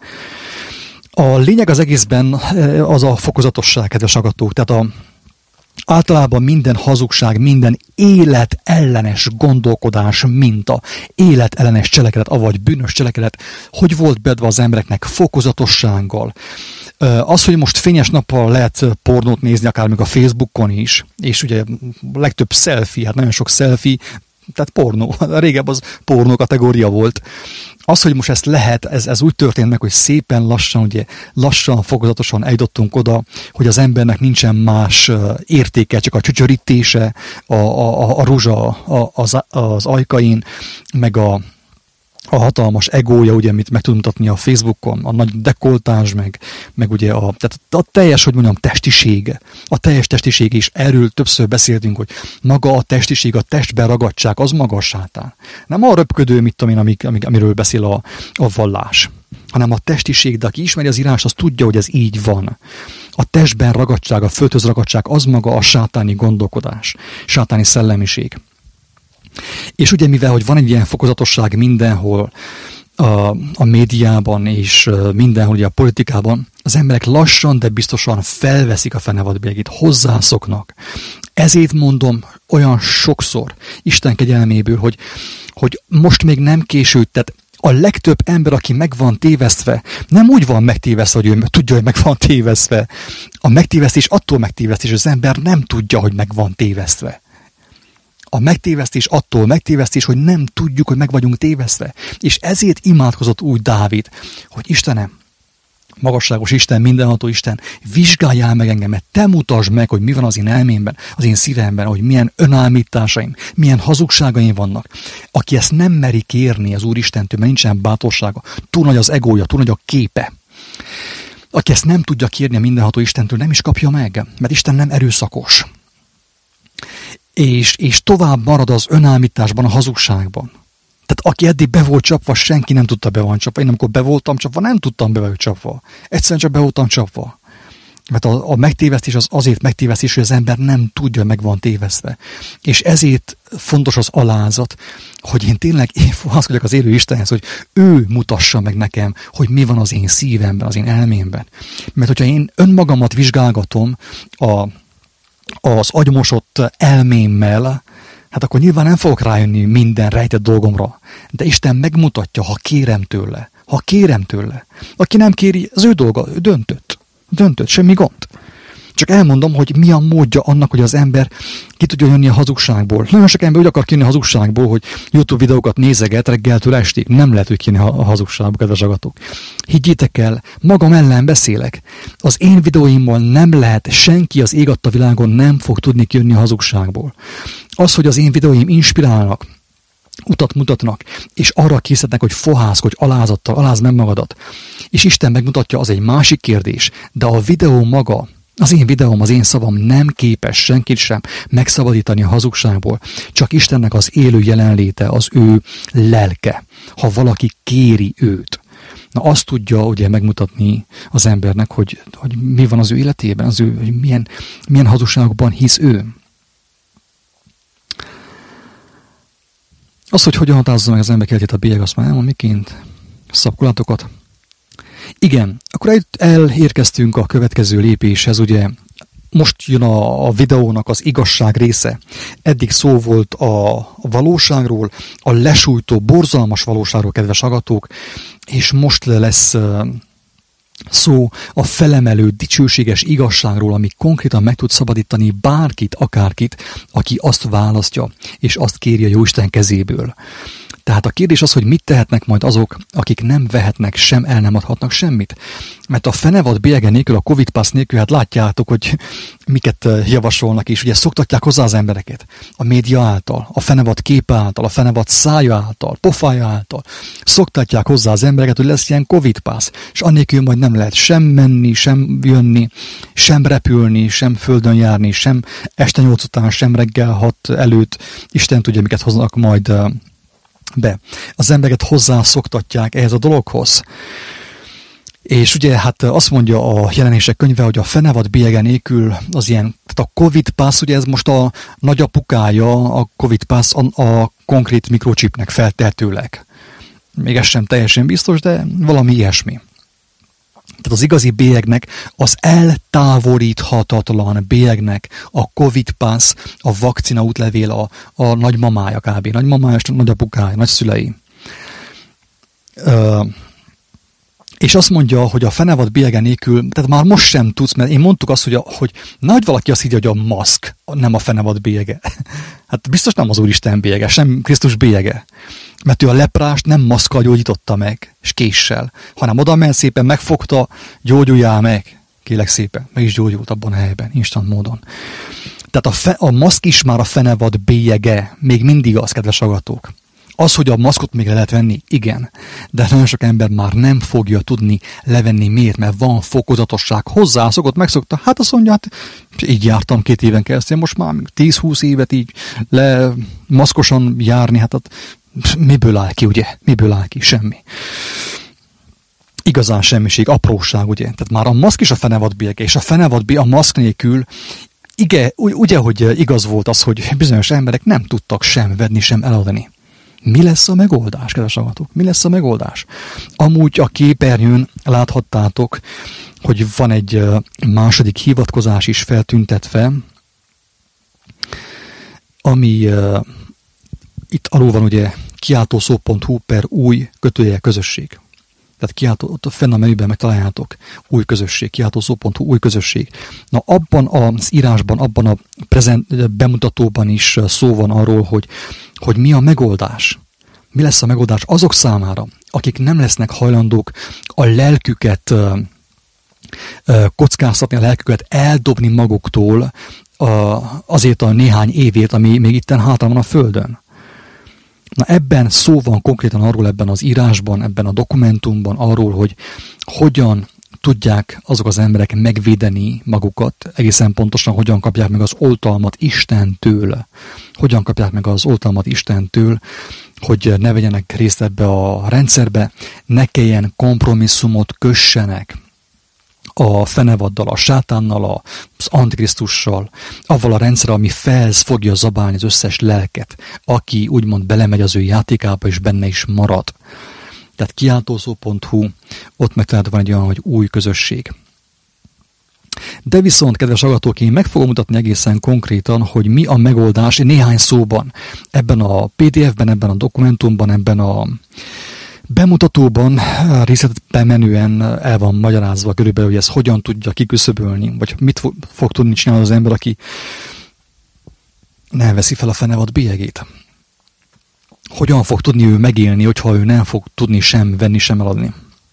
A lényeg az egészben az a fokozatosság, kedves hallgatók. Tehát a, általában minden hazugság, minden életellenes gondolkodás minta, életellenes cselekedet, avagy bűnös cselekedet, hogy volt bedve az embereknek fokozatossággal. Az, hogy most fényes nappal lehet pornót nézni, akár még a Facebookon is, és ugye legtöbb selfie, hát nagyon sok selfie, tehát pornó, régebb az pornó kategória volt. Az, hogy most ezt lehet, ez, ez úgy történt meg, hogy szépen lassan, ugye lassan, fokozatosan eljutottunk oda, hogy az embernek nincsen más értéke, csak a csücsörítése, a, a, a rózsa az, az ajkain, meg a a hatalmas egója, ugye, amit meg tud mutatni a Facebookon, a nagy dekoltázs, meg, meg ugye a, tehát a teljes, hogy mondjam, testiség. A teljes testiség is, erről többször beszéltünk, hogy maga a testiség, a testben ragadtság, az maga a sátán. Nem a röpködő, mit tudom én, amik, amik, amiről beszél a, a vallás, hanem a testiség, de aki ismeri az írást, az tudja, hogy ez így van. A testben ragadtság, a földhöz ragadtság, az maga a sátáni gondolkodás, sátáni szellemiség. És ugye mivel, hogy van egy ilyen fokozatosság mindenhol a, a médiában és mindenhol ugye a politikában, az emberek lassan, de biztosan felveszik a fenevadbélyegét, hozzászoknak. Ezért mondom olyan sokszor Isten kegyelméből, hogy, hogy most még nem késő, tehát a legtöbb ember, aki meg van tévesztve, nem úgy van megtévesztve, hogy ő tudja, hogy meg van tévesztve. A megtévesztés attól megtévesztés, hogy az ember nem tudja, hogy meg van tévesztve. A megtévesztés attól megtévesztés, hogy nem tudjuk, hogy meg vagyunk tévesztve. És ezért imádkozott úgy Dávid, hogy Istenem, magasságos Isten, mindenható Isten, vizsgáljál meg engemet, te mutasd meg, hogy mi van az én elmémben, az én szívemben, hogy milyen önállításaim, milyen hazugságaim vannak. Aki ezt nem meri kérni az Úr Istentől, mert nincsen bátorsága, túl nagy az egója, túl nagy a képe. Aki ezt nem tudja kérni a mindenható Istentől, nem is kapja meg, mert Isten nem erőszakos. És, és tovább marad az önállításban, a hazugságban. Tehát aki eddig be volt csapva, senki nem tudta be van csapva. Én amikor be voltam csapva, nem tudtam be vagyok csapva. Egyszerűen csak be voltam csapva. Mert a, a megtévesztés az azért megtévesztés, hogy az ember nem tudja, meg van tévesztve. És ezért fontos az alázat, hogy én tényleg én fohászkodjak az élő Istenhez, hogy ő mutassa meg nekem, hogy mi van az én szívemben, az én elmémben. Mert hogyha én önmagamat vizsgálgatom a az agymosott elmémmel, hát akkor nyilván nem fogok rájönni minden rejtett dolgomra. De Isten megmutatja, ha kérem tőle. Ha kérem tőle. Aki nem kéri, az ő dolga, ő döntött. Döntött, semmi gond. Csak elmondom, hogy mi a módja annak, hogy az ember ki tudja jönni a hazugságból. Nagyon sok ember úgy akar kijönni a hazugságból, hogy YouTube videókat nézeget reggeltől estig. Nem lehet úgy kijönni a hazugságból, kedves agatok. Higgyétek el, magam ellen beszélek. Az én videóimmal nem lehet, senki az ég adta világon nem fog tudni kijönni a hazugságból. Az, hogy az én videóim inspirálnak, utat mutatnak, és arra készítnek, hogy fohászkodj alázattal, alázd meg magadat. És Isten megmutatja, az egy másik kérdés. De a videó maga, az én videóm, az én szavam nem képes senkit sem megszabadítani a hazugságból. Csak Istennek az élő jelenléte, az ő lelke. Ha valaki kéri őt. Na azt tudja ugye megmutatni az embernek, hogy, hogy mi van az ő életében, az ő, hogy milyen, milyen hazugságokban hisz ő. Az, hogy hogyan határozza meg az ember életét a bélyeg, azt már elmond miként szabkulatokat. Igen, akkor elérkeztünk a következő lépéshez, ugye most jön a, a videónak az igazság része. Eddig szó volt a, a valóságról, a lesújtó, borzalmas valóságról, kedves agatók, és most lesz uh, szó a felemelő, dicsőséges igazságról, ami konkrétan meg tud szabadítani bárkit, akárkit, aki azt választja, és azt kéri a Jóisten kezéből. Tehát a kérdés az, hogy mit tehetnek majd azok, akik nem vehetnek sem, el nem adhatnak semmit. Mert a fenevad bélyege nélkül, a Covid Pass nélkül, hát látjátok, hogy miket javasolnak is. Ugye szoktatják hozzá az embereket. A média által, a fenevad képe által, a fenevad szája által, pofája által. Szoktatják hozzá az embereket, hogy lesz ilyen Covid Pass. És annélkül majd nem lehet sem menni, sem jönni, sem repülni, sem földön járni, sem este nyolc után, sem reggel hat előtt. Isten tudja, miket hoznak majd be. Az embereket hozzászoktatják ehhez a dologhoz. És ugye hát azt mondja a Jelenések könyve, hogy a fenevad bélyege nélkül az ilyen, tehát a Covid Pass, ugye ez most a nagyapukája, a Covid Pass a, a konkrét mikrochipnek feltehetőleg. Még ez sem teljesen biztos, de valami ilyesmi. Tehát az igazi bélyegnek, az eltávolíthatatlan bélyegnek a Covid Pass, a vakcina útlevél, a, a nagymamája kb. Nagymamája és nagyapukája, nagyszülei. Ö, és azt mondja, hogy a fenevad bélyege nélkül, tehát már most sem tudsz, mert én mondtuk azt, hogy, a, hogy nagy valaki azt higgye, hogy a maszk nem a fenevad bélyege. Hát biztos nem az Úristen bélyege, sem Krisztus bélyege. Mert ő a leprást nem maszkkal gyógyította meg, és késsel, hanem oda ment szépen, megfogta, gyógyuljál meg. Kélek szépen, meg is gyógyult abban a helyben, instant módon. Tehát a, fe, a maszk is már a fenevad bélyege, még mindig az, kedves agatók. Az, hogy a maszkot még le lehet venni, igen. De nagyon sok ember már nem fogja tudni levenni. Miért? Mert van fokozatosság. Hozzászokott, megszokta. Hát azt mondja, hát így jártam két éven keresztül. Most már tíz-húsz évet így le maszkosan járni. Hát, hát miből áll ki, ugye? Miből áll ki? Semmi. Igazán semmiség, apróság, ugye? Tehát már a maszk is a fenevad bélyege, és a fenevad bélyege a maszk nélkül, igen, ugye, hogy igaz volt az, hogy bizonyos emberek nem tudtak sem venni, sem eladni. Mi lesz a megoldás, kedves hallgatók? Mi lesz a megoldás? Amúgy a képernyőn láthattátok, hogy van egy második hivatkozás is feltüntetve, ami uh, itt alul van ugye kiáltószó pont hu per új kötője közösség. Tehát kiáltó, ott fenn a menüben megtaláljátok új közösség, kiáltószó pont hu új közösség. Na abban az írásban, abban a prezent, bemutatóban is szó van arról, hogy, hogy mi a megoldás. Mi lesz a megoldás azok számára, akik nem lesznek hajlandók a lelküket ö, ö, kockáztatni, a lelküket eldobni maguktól ö, azért a néhány évért, ami még itten hátra van a földön. Na ebben szó van konkrétan arról, ebben az írásban, ebben a dokumentumban arról, hogy hogyan tudják azok az emberek megvédeni magukat, egészen pontosan hogyan kapják meg az oltalmat Istentől, hogyan kapják meg az oltalmat Istentől, hogy ne vegyenek részt ebbe a rendszerbe, ne kelljen kompromisszumot kössenek a fenevaddal, a sátánnal, az antikrisztussal, avval a rendszer, ami felsz fogja zabálni az összes lelket, aki úgymond belemegy az ő játékába, és benne is marad. Tehát kiáltószó pont hu, ott megtalálható van egy olyan, hogy új közösség. De viszont, kedves hallgatók, én meg fogom mutatni egészen konkrétan, hogy mi a megoldás néhány szóban. Ebben a pé dé ef-ben, ebben a dokumentumban, ebben a Bemutatóban részletben menően el van magyarázva körülbelül, hogy ez hogyan tudja kiküszöbölni, vagy mit fog tudni csinálni az ember, aki nem veszi fel a fenevad bélyegét. Hogyan fog tudni ő megélni, hogyha ő nem fog tudni sem venni, sem eladni.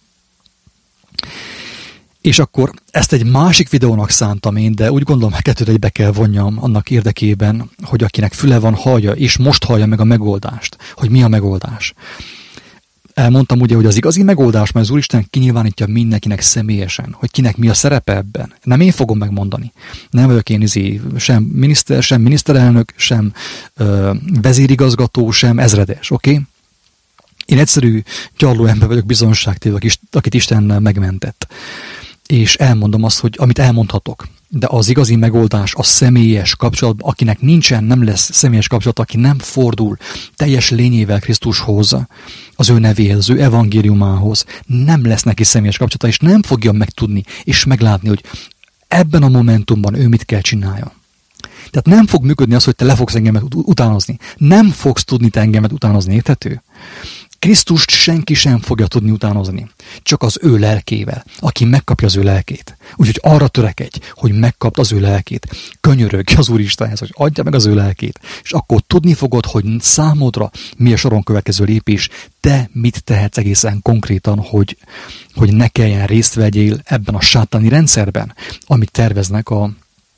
És akkor ezt egy másik videónak szántam én, de úgy gondolom, hogy kettőt egybe kell vonjam annak érdekében, hogy akinek füle van, hallja, és most hallja meg a megoldást, hogy mi a megoldás. Elmondtam ugye, hogy az igazi megoldás, mert az Úristen kinyilvánítja mindenkinek személyesen, hogy kinek mi a szerepe ebben. Nem én fogom megmondani. Nem vagyok én izé, sem miniszter, sem miniszterelnök, sem ö, vezérigazgató, sem ezredes, oké? Okay? Én egyszerű, gyarló ember vagyok, bizonságtévő, akit Isten megmentett. És elmondom azt, hogy amit elmondhatok. De az igazi megoldás a személyes kapcsolat, akinek nincsen, nem lesz személyes kapcsolat, aki nem fordul teljes lényével Krisztushoz, az ő nevéhez, az ő evangéliumához, nem lesz neki személyes kapcsolata, és nem fogja megtudni és meglátni, hogy ebben a momentumban ő mit kell csinálja. Tehát nem fog működni az, hogy te le fogsz engemet utánozni. Nem fogsz tudni te engemet utánozni, érthető? Krisztust senki sem fogja tudni utánozni, csak az ő lelkével, aki megkapja az ő lelkét. Úgyhogy arra törekedj, hogy megkapd az ő lelkét. Könyörögj az Úristenhez, hogy adja meg az ő lelkét, és akkor tudni fogod, hogy számodra mi a soron következő lépés, te mit tehetsz egészen konkrétan, hogy, hogy ne kelljen részt vegyél ebben a sátáni rendszerben, amit terveznek a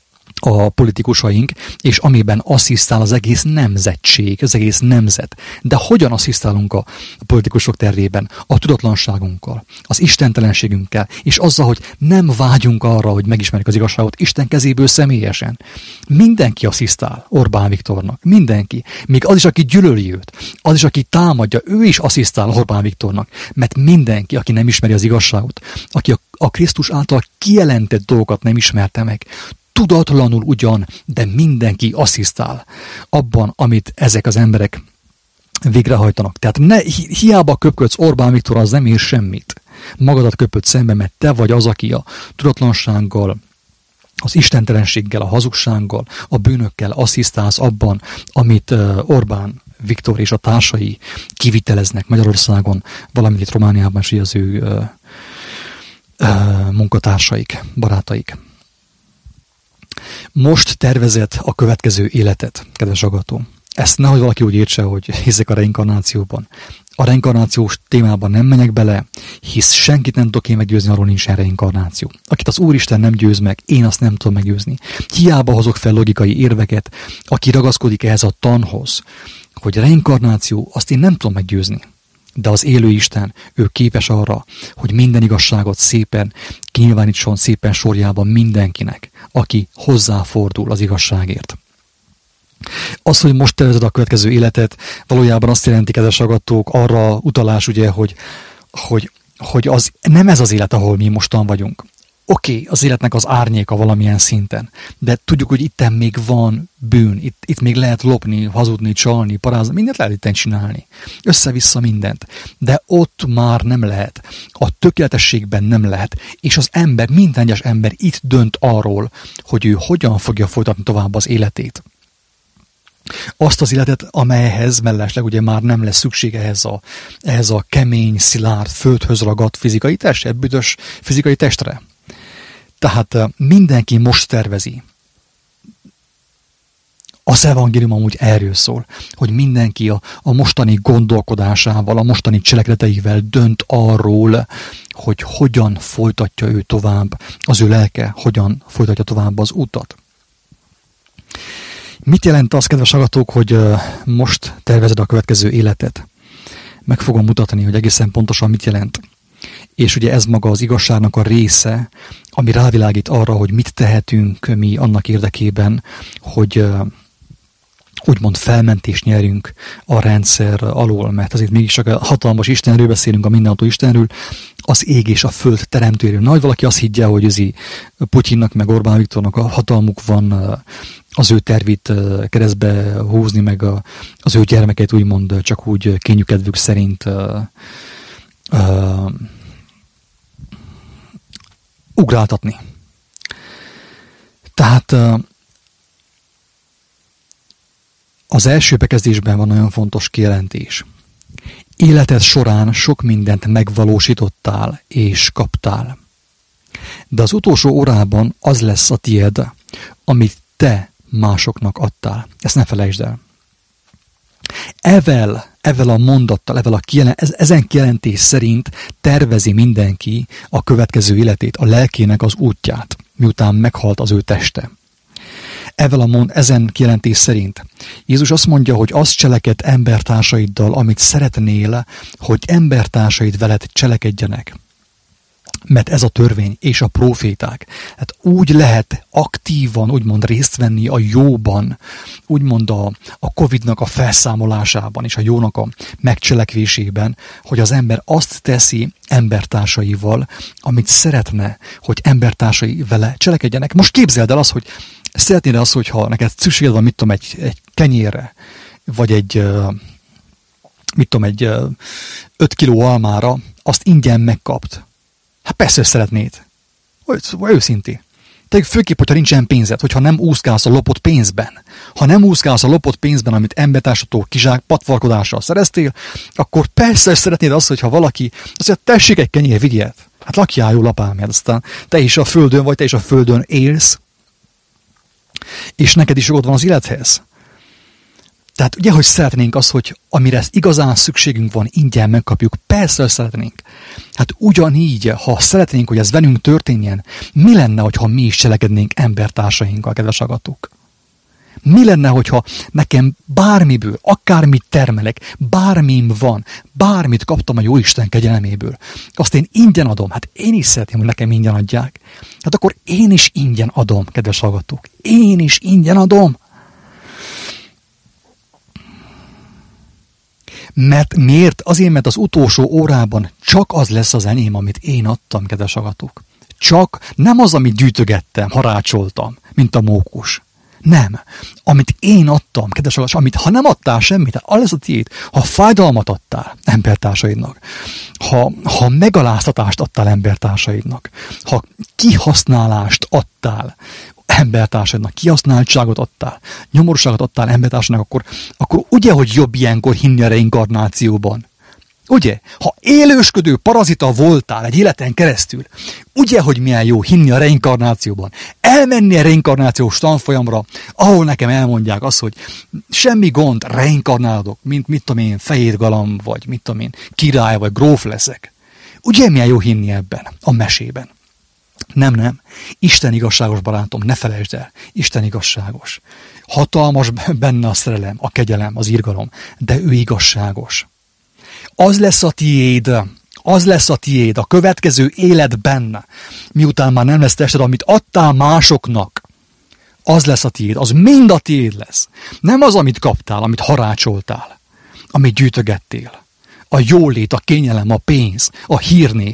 a politikusaink, és amiben asszisztál az egész nemzetség, az egész nemzet. De hogyan asszisztálunk a politikusok tervében? A tudatlanságunkkal, az istentelenségünkkel, és azzal, hogy nem vágyunk arra, hogy megismerjük az igazságot Isten kezéből személyesen. Mindenki asszisztál Orbán Viktornak. Mindenki. Még az is, aki gyűlöli őt. Az is, aki támadja, ő is asszisztál Orbán Viktornak. Mert mindenki, aki nem ismeri az igazságot, aki a, a Krisztus által kijelentett dolgokat nem ismerte meg, tudatlanul ugyan, de mindenki asszisztál abban, amit ezek az emberek végrehajtanak. Tehát ne, hi, hiába köpködsz Orbán Viktor, az nem ér semmit. Magadat köpöd szembe, mert te vagy az, aki a tudatlansággal, az istentelenséggel, a hazugsággal, a bűnökkel asszisztálsz abban, amit Orbán Viktor és a társai kiviteleznek Magyarországon, valamint itt Romániában is az ő ö, ö, munkatársaik, barátaik. Most tervezed a következő életet, kedves hallgató. Ezt nehogy valaki úgy értse, hogy hiszek a reinkarnációban. A reinkarnációs témában nem menjek bele, hisz senkit nem tudok én meggyőzni, arról nincsen reinkarnáció. Akit az Úristen nem győz meg, én azt nem tudom meggyőzni. Hiába hozok fel logikai érveket, aki ragaszkodik ehhez a tanhoz, hogy reinkarnáció, azt én nem tudom meggyőzni. De az élő Isten, ő képes arra, hogy minden igazságot szépen kinyilvánítson, szépen sorjában mindenkinek, aki hozzáfordul az igazságért. Az, hogy most tervezed a következő életet, valójában azt jelenti, kedves hallgatók, arra utalás, ugye, hogy, hogy, hogy az, nem ez az élet, ahol mi mostan vagyunk. Oké, okay, az életnek az árnyéka valamilyen szinten, de tudjuk, hogy itten még van bűn, itt, itt még lehet lopni, hazudni, csalni, parázni, mindent lehet itten csinálni. Össze-vissza mindent. De ott már nem lehet. A tökéletességben nem lehet. És az ember, minden egyes ember itt dönt arról, hogy ő hogyan fogja folytatni tovább az életét. Azt az életet, amelyhez mellesleg ugye már nem lesz szükség ehhez a, ehhez a kemény, szilárd, földhöz ragadt fizikai testre, büdös fizikai testre. Tehát mindenki most tervezi. Az evangélium amúgy erről szól, hogy mindenki a, a mostani gondolkodásával, a mostani cselekedeteivel dönt arról, hogy hogyan folytatja ő tovább, az ő lelke hogyan folytatja tovább az utat. Mit jelent az, kedves hallgatók, hogy most tervezed a következő életet? Meg fogom mutatni, hogy egészen pontosan mit jelent. És ugye ez maga az igazságnak a része, ami rávilágít arra, hogy mit tehetünk mi annak érdekében, hogy úgymond felmentést nyerünk a rendszer alól, mert azért mégis csak a hatalmas Istenről beszélünk, a mindenható Istenről, az ég és a föld teremtőről. Nagy valaki azt higgye, hogy az Putyinnak meg Orbán Viktornak a hatalmuk van az ő tervét keresztbe húzni, meg az ő gyermeket úgymond csak úgy kényükedvük szerint Uh, ugráltatni. Tehát uh, az első bekezdésben van nagyon fontos kijelentés. Életed során sok mindent megvalósítottál és kaptál. De az utolsó órában az lesz a tied, amit te másoknak adtál. Ezt ne felejtsd el. Evel, evel a mondattal, evel a kijelen, ezen kijelentés szerint tervezi mindenki a következő életét, a lelkének az útját, miután meghalt az ő teste. Evel a mond, ezen kijelentés szerint Jézus azt mondja, hogy azt cseleked embertársaiddal, amit szeretnél, hogy embertársaid veled cselekedjenek. Mert ez a törvény és a próféták. Hát úgy lehet aktívan, úgymond részt venni a jóban, úgymond a, a Covidnak a felszámolásában és a jónak a megcselekvésében, hogy az ember azt teszi embertársaival, amit szeretne, hogy embertársai vele cselekedjenek. Most képzeld el azt, hogy szeretnéd azt, hogyha neked szükséged van, mit tudom, egy, egy kenyérre, vagy egy, mit tudom, egy öt kiló almára, azt ingyen megkapt. Hát persze szeretnéd. Vagy őszintén. Tehát főképp, hogyha nincsen pénzed, hogyha nem úszkálsz a lopott pénzben. Ha nem úszkálsz a lopott pénzben, amit embertársatól kizsák patvarkodással szereztél, akkor persze szeretnéd azt, hogyha valaki azt mondja, tessék egy kenyér, vigyed. Hát lakjál jól, apám, mert aztán te is a földön vagy, te is a földön élsz, és neked is jogod van az élethez. Tehát ugye, hogy szeretnénk azt, hogy amire igazán szükségünk van, ingyen megkapjuk, persze, hogy szeretnénk. Hát ugyanígy, ha szeretnénk, hogy ez velünk történjen, mi lenne, hogyha mi is cselekednénk embertársainkkal, kedves hallgatók? Mi lenne, hogyha nekem bármiből, akármit termelek, bármim van, bármit kaptam a Jóisten kegyeleméből, azt én ingyen adom. Hát én is szeretném, hogy nekem ingyen adják. Hát akkor én is ingyen adom, kedves hallgatók. Én is ingyen adom. Mert miért? Azért, mert az utolsó órában csak az lesz az enyém, amit én adtam, kedves hallgatók. Csak nem az, amit gyűjtögettem, harácsoltam, mint a mókus. Nem. Amit én adtam, kedves hallgatók, amit ha nem adtál semmit, az lesz a tiéd. Ha fájdalmat adtál embertársaidnak, ha, ha megaláztatást adtál embertársaidnak, ha kihasználást adtál embertársadnak, kihasználtságot adtál, nyomorúságot adtál embertársadnak, akkor, akkor ugye, hogy jobb ilyenkor hinni a reinkarnációban? Ugye? Ha élősködő parazita voltál egy életen keresztül, ugye, hogy milyen jó hinni a reinkarnációban? Elmenni a reinkarnációs tanfolyamra, ahol nekem elmondják azt, hogy semmi gond, reinkarnálodok, mint mit tudom én, fehér galamb, vagy mit tudom én, király, vagy gróf leszek. Ugye, milyen jó hinni ebben, a mesében? Nem, nem. Isten igazságos, barátom, ne felejtsd el. Isten igazságos. Hatalmas benne a szerelem, a kegyelem, az irgalom, de ő igazságos. Az lesz a tiéd, az lesz a tiéd a következő életben, miután már nem lesz tested, amit adtál másoknak. Az lesz a tiéd, az mind a tiéd lesz. Nem az, amit kaptál, amit harácsoltál, amit gyűjtögettél. A jólét, a kényelem, a pénz, a hírnév,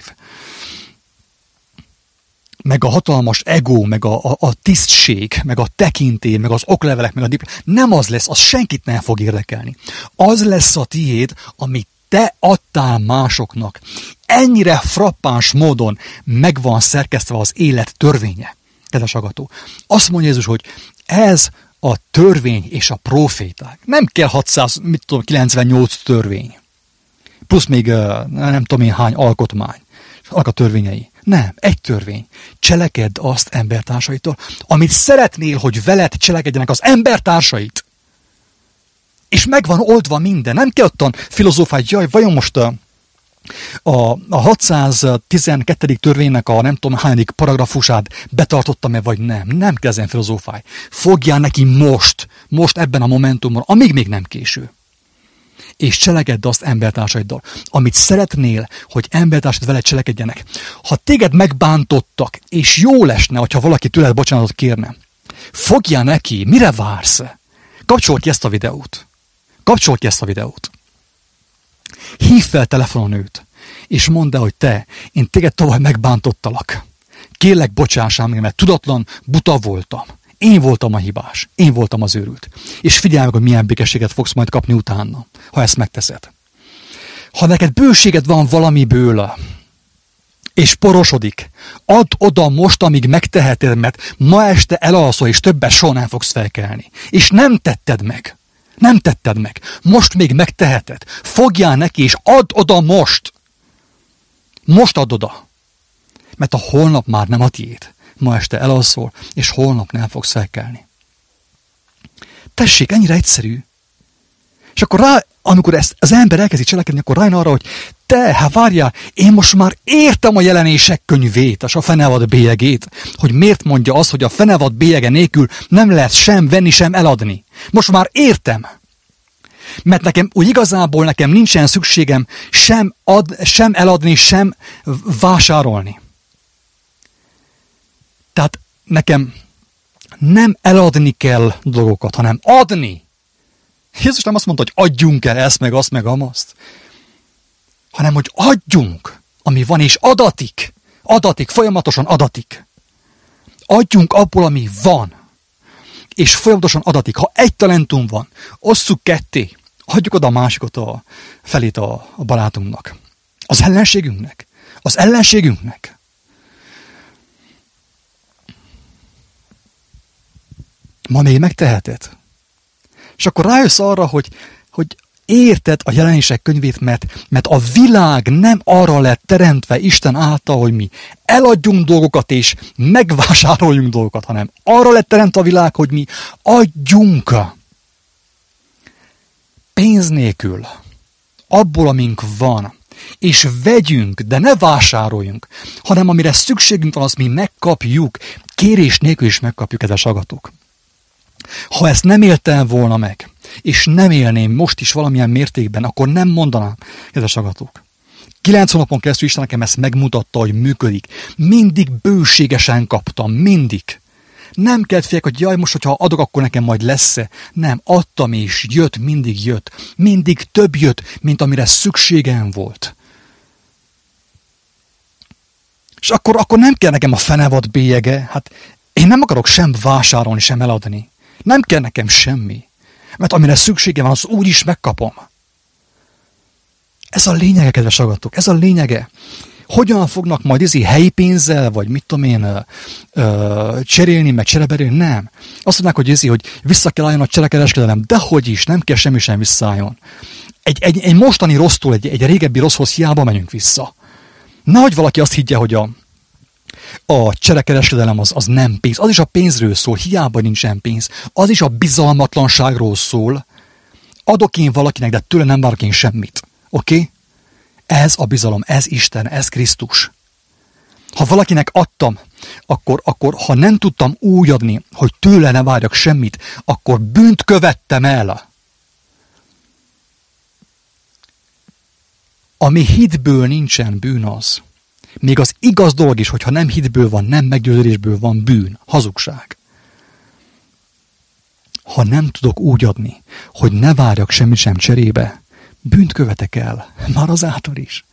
meg a hatalmas ego, meg a, a, a tisztség, meg a tekintély, meg az oklevelek, meg a diplomák. Nem az lesz, az senkit nem fog érdekelni. Az lesz a tiéd, amit te adtál másoknak. Ennyire frappáns módon meg van szerkesztve az élet törvénye. Kedves hallgató. Azt mondja Jézus, hogy ez a törvény és a proféták. Nem kell hatszázkilencvennyolc törvény. Plusz még nem tudom én hány alkotmány. Annak a törvényei. Nem, egy törvény. Cselekedd azt embertársaitól, amit szeretnél, hogy veled cselekedjenek az embertársait. És meg van oldva minden. Nem kell ottan filozófálni, jaj, vajon most a, a, a hatszáztizenkettedik törvénynek a nem tudom hányadik paragrafusát betartottam-e, vagy nem. Nem kell ezen filozófálni. Fogjál neki most, most ebben a momentumban, amíg még nem késő. És cselekedd azt embertársaiddal, amit szeretnél, hogy embertársaid vele cselekedjenek. Ha téged megbántottak, és jó lesne, hogyha valaki tőled bocsánatot kérne, fogjál neki, mire vársz? Kapcsold ki ezt a videót. Kapcsold ki ezt a videót. Hívd fel telefonon őt, és mondd el, hogy te, én téged tovább megbántottalak. Kérlek, bocsássál meg, mert tudatlan, buta voltam. Én voltam a hibás. Én voltam az őrült. És figyelj meg, hogy milyen békességet fogsz majd kapni utána, ha ezt megteszed. Ha neked bőséged van valamiből, és porosodik, add oda most, amíg megteheted, mert ma este elalszol, és többet soha nem fogsz felkelni. És nem tetted meg. Nem tetted meg. Most még megteheted. Fogjál neki, és add oda most. Most add oda. Mert a holnap már nem a tiéd. Ma este elalszol, és holnap nem fogsz felkelni. Tessék, ennyire egyszerű. És akkor rá, amikor ezt az ember elkezdi cselekedni, akkor rájön arra, hogy te, hát várjál, én most már értem a Jelenések könyvét, a fenevad bélyegét, hogy miért mondja azt, hogy a fenevad bélyege nélkül nem lehet sem venni, sem eladni. Most már értem. Mert nekem úgy igazából nekem nincsen szükségem sem, ad, sem eladni, sem vásárolni. Tehát nekem nem eladni kell dolgokat, hanem adni. Jézus nem azt mondta, hogy adjunk el ezt, meg azt, meg amazt, hanem hogy adjunk, ami van, és adatik. Adatik, folyamatosan adatik. Adjunk abból, ami van. És folyamatosan adatik. Ha egy talentum van, osszuk ketté, adjuk oda a másikot a felét a, a barátunknak. Az ellenségünknek. Az ellenségünknek. Ma még megteheted. És akkor rájössz arra, hogy, hogy érted a Jelenések könyvét, mert, mert a világ nem arra lett teremtve Isten által, hogy mi eladjunk dolgokat és megvásároljunk dolgokat, hanem arra lett teremtve a világ, hogy mi adjunk pénz nélkül, abból, amink van, és vegyünk, de ne vásároljunk, hanem amire szükségünk van, azt mi megkapjuk, kérés nélkül is megkapjuk, kedves hallgatók. Ha ezt nem éltem volna meg, és nem élném most is valamilyen mértékben, akkor nem mondanám, kedves hallgatók. Kilenc hónapon keresztül Isten nekem ezt megmutatta, hogy működik. Mindig bőségesen kaptam, mindig. Nem kellett félek, hogy jaj, most, hogyha adok, akkor nekem majd lesz-e. Nem, adtam és jött, mindig jött. Mindig több jött, mint amire szükségem volt. És akkor, akkor nem kell nekem a fenevad bélyege. Hát én nem akarok sem vásárolni, sem eladni. Nem kell nekem semmi. Mert amire szükségem van, az úgy is megkapom. Ez a lényege, kedves hallgatók, ez a lényege. Hogyan fognak majd izi helyi pénzzel, vagy mit tudom én, ö, ö, cserélni, meg csereberélni? Nem. Azt mondják, hogy izi, hogy vissza kell álljon a cserekereskedelem. Dehogy is, nem kell semmi sem visszaálljon. Egy, egy, egy mostani rossztól, egy, egy régebbi rosszhoz hiába megyünk vissza. Nehogy valaki azt higgye, hogy a A cserekereskedelem az, az nem pénz. Az is a pénzről szól, hiába nincsen pénz. Az is a bizalmatlanságról szól. Adok én valakinek, de tőle nem várok én semmit. Oké? Okay? Ez a bizalom, ez Isten, ez Krisztus. Ha valakinek adtam, akkor, akkor ha nem tudtam úgy adni, hogy tőle ne várjak semmit, akkor bűnt követtem el. Ami hitből nincsen, bűn az. Még az igaz dolog is, hogyha nem hitből van, nem meggyőződésből van, bűn, hazugság. Ha nem tudok úgy adni, hogy ne várjak semmit sem cserébe, bűnt követek el, már azáltal is.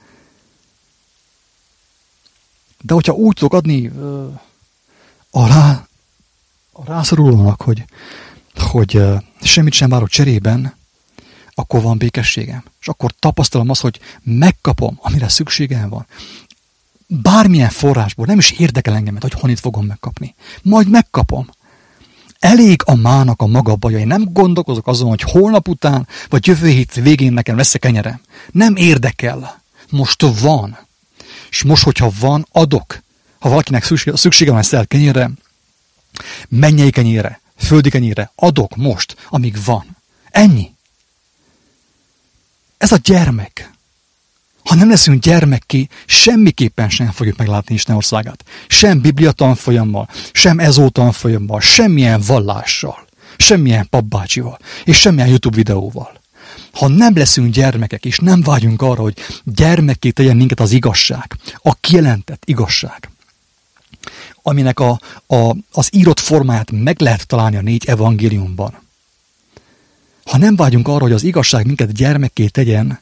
De hogyha úgy tudok adni uh, a, rá, a rászorulónak, hogy, hogy uh, semmit sem várok cserében, akkor van békességem. És akkor tapasztalom azt, hogy megkapom, amire szükségem van. Bármilyen forrásból, nem is érdekel engemet, hogy honnét fogom megkapni. Majd megkapom. Elég a mának a maga baja. Én nem gondolkozok azon, hogy holnap után, vagy jövő hét végén nekem lesz-e kenyerem. Nem érdekel. Most van. És most, hogyha van, adok. Ha valakinek szüksége, szüksége van ezt el kenyérre, mennyei kenyérre, földi kenyérre, adok most, amíg van. Ennyi. Ez a gyermek. Ha nem leszünk gyermekké, semmiképpen sem fogjuk meglátni Isten országát. Sem Biblia tanfolyammal, sem ezó tanfolyammal, semmilyen vallással, semmilyen papbácsival, és semmilyen YouTube videóval. Ha nem leszünk gyermekek, és nem vágyunk arra, hogy gyermekké tegyen minket az igazság, a kijelentett igazság, aminek a, a, az írott formáját meg lehet találni a négy evangéliumban. Ha nem vágyunk arra, hogy az igazság minket gyermekké tegyen,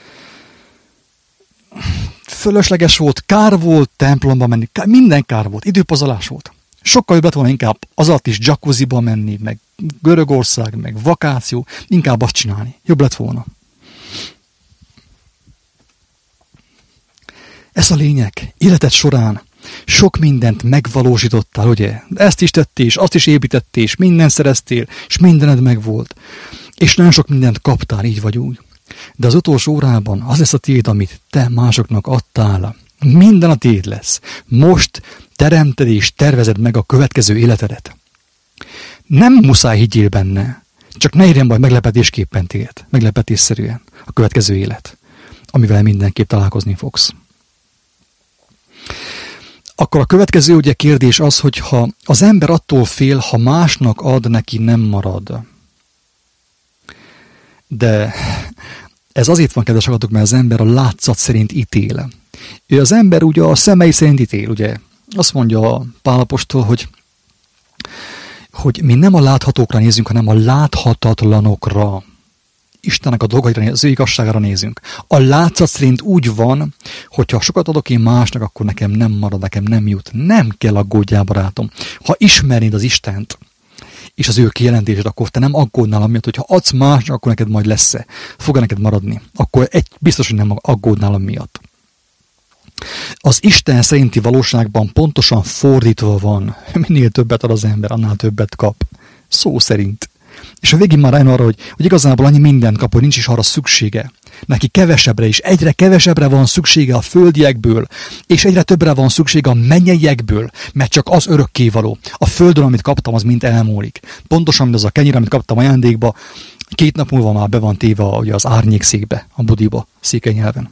fölösleges volt, kár volt templomba menni, kár, minden kár volt, időpazarlás volt. Sokkal jobb lett volna inkább az alatt is jacuzziba menni, meg Görögország, meg vakáció, inkább azt csinálni. Jobb lett volna. Ez a lényeg. Életed során sok mindent megvalósítottál, ugye? Ezt is tettél, és azt is építettél, és mindent szereztél, és mindened megvolt. És nagyon sok mindent kaptál, így vagy úgy. De az utolsó órában az lesz a tiéd, amit te másoknak adtál. Minden a tiéd lesz. Most teremted és tervezed meg a következő életedet. Nem muszáj higgyél benne, csak ne érjen majd meglepetésképpen téged, meglepetésszerűen a következő élet, amivel mindenképp találkozni fogsz. Akkor a következő ugye kérdés az, hogy ha az ember attól fél, ha másnak ad, neki nem marad. De ez azért van, kedves hallgatók, mert az ember a látszat szerint ítél. Ő az ember ugye a szemei szerint ítél, ugye. Azt mondja a Pál apostol, hogy, hogy mi nem a láthatókra nézünk, hanem a láthatatlanokra. Istennek a dolgaira, az ő igazságára nézünk. A látszat szerint úgy van, hogyha sokat adok én másnak, akkor nekem nem marad, nekem nem jut. Nem kell aggódjál, barátom. Ha ismernéd az Istent, és az ő kijelentésed, akkor te nem aggódnál amiatt, hogyha adsz másnak, akkor neked majd lesz-e. Fog neked maradni. Akkor egy, biztos, hogy nem aggódnál amiatt. Az Isten szerinti valóságban pontosan fordítva van. Minél többet ad az ember, annál többet kap. Szó szerint. És a végén már rájön arra, hogy, hogy igazából annyi mindent kap, hogy nincs is arra szüksége. Neki kevesebbre is, egyre kevesebbre van szüksége a földiekből, és egyre többre van szüksége a mennyeiekből, mert csak az örökkévaló. A földön, amit kaptam, az mind elmúlik. Pontosan, mint az a kenyér, amit kaptam ajándékba, két nap múlva már be van téve ugye, az árnyékszékbe, a budiba, székely nyelven.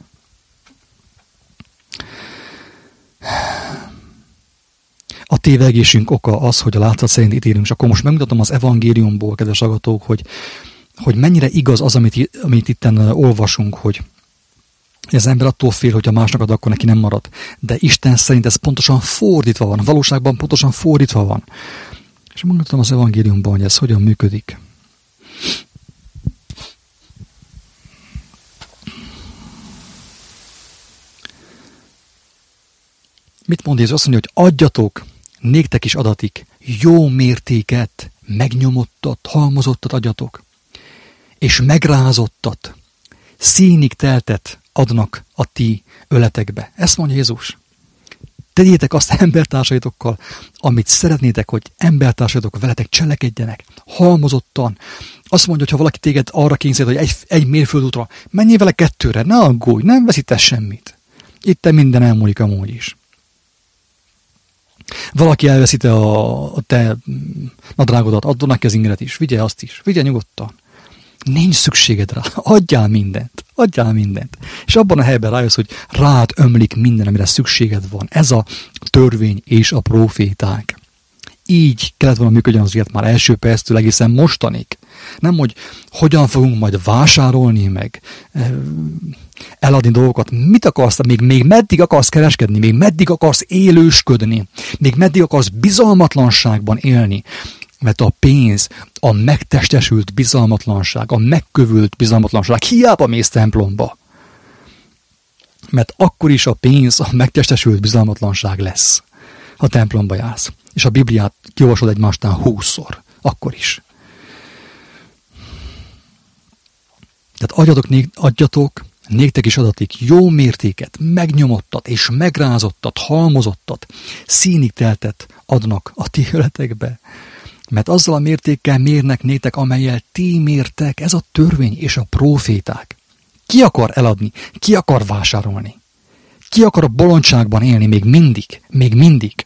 A tévegésünk oka az, hogy a látszat szerint ítélünk, és akkor most megmutatom az evangéliumból, kedves hallgatók, hogy, hogy mennyire igaz az, amit, amit itten olvasunk, hogy az ember attól fél, hogyha másnak ad, akkor neki nem marad. De Isten szerint ez pontosan fordítva van, valóságban pontosan fordítva van. És megmutatom az evangéliumban, hogy ez hogyan működik. Mit mond Jézus? Azt mondja, hogy adjatok, néktek is adatik, jó mértéket, megnyomottat, halmozottat adjatok, és megrázottat, színig teltet adnak a ti öletekbe. Ezt mondja Jézus. Tegyétek azt embertársaitokkal, amit szeretnétek, hogy embertársaitok veletek cselekedjenek, halmozottan. Azt mondja, hogy ha valaki téged arra kényszerít, hogy egy, egy mérföldútra, menjél vele kettőre, ne aggódj, nem veszítesz semmit. Itt minden elmúlik amúgy is. Valaki elveszíte a, a te nadrágodat, add neki az ingeret is, vigye azt is, vigye nyugodtan. Nincs szükséged rá, adjál mindent, adjál mindent. És abban a helyben rájössz, hogy rád ömlik minden, amire szükséged van. Ez a törvény és a próféták. Így kellett volna működjön az ügyet már első perctől egészen mostanig. Nem, hogy hogyan fogunk majd vásárolni, meg eladni dolgokat. Mit akarsz? Még, még meddig akarsz kereskedni? Még meddig akarsz élősködni? Még meddig akarsz bizalmatlanságban élni? Mert a pénz, a megtestesült bizalmatlanság, a megkövült bizalmatlanság, hiába mész templomba. Mert akkor is a pénz, a megtestesült bizalmatlanság lesz, ha templomba jársz. És a Bibliát kiolvasod egymásnál húszszor. Akkor is. Tehát adjatok, adjatok, néktek is adatik jó mértéket, megnyomottat és megrázottat, halmozottat, színig teltet adnak a ti öletekbe. Mert azzal a mértékkel mérnek nétek, amellyel ti mértek, ez a törvény és a próféták. Ki akar eladni? Ki akar vásárolni? Ki akar a bolondságban élni még mindig? Még mindig?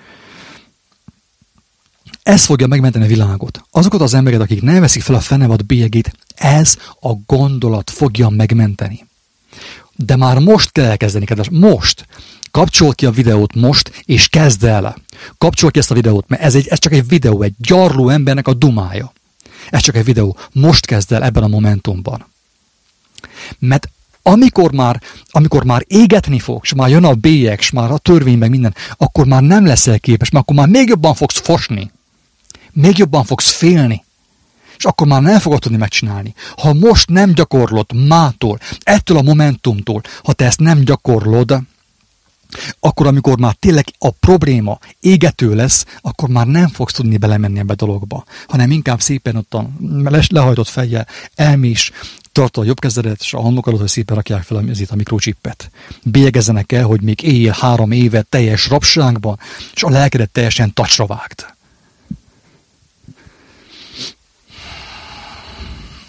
Ez fogja megmenteni a világot. Azokat az embereket, akik nem veszik fel a fenevad bélyegét, ez a gondolat fogja megmenteni. De már most kell elkezdeni, kedves. Most. Kapcsold ki a videót most, és kezd el. Kapcsold ki ezt a videót, mert ez, egy, ez csak egy videó, egy gyarló embernek a dumája. Ez csak egy videó. Most kezd el ebben a momentumban. Mert amikor már, amikor már égetni fogsz, és már jön a bélyeg, és már a törvény, meg minden, akkor már nem leszel képes, mert akkor már még jobban fogsz fosni. Még jobban fogsz félni. És akkor már nem fogod tudni megcsinálni. Ha most nem gyakorlod mától, ettől a momentumtól, ha te ezt nem gyakorlod, akkor amikor már tényleg a probléma égető lesz, akkor már nem fogsz tudni belemenni ebbe a dologba, hanem inkább szépen ottan lehajtott fejjel elmész, tartod a jobb kezedet, és a homlokadat, hogy szépen rakják fel a mikrocsippet. Bélyegezzenek el, hogy még éjjel három éve teljes rabságban, és a lelkedet teljesen tacsra vágd.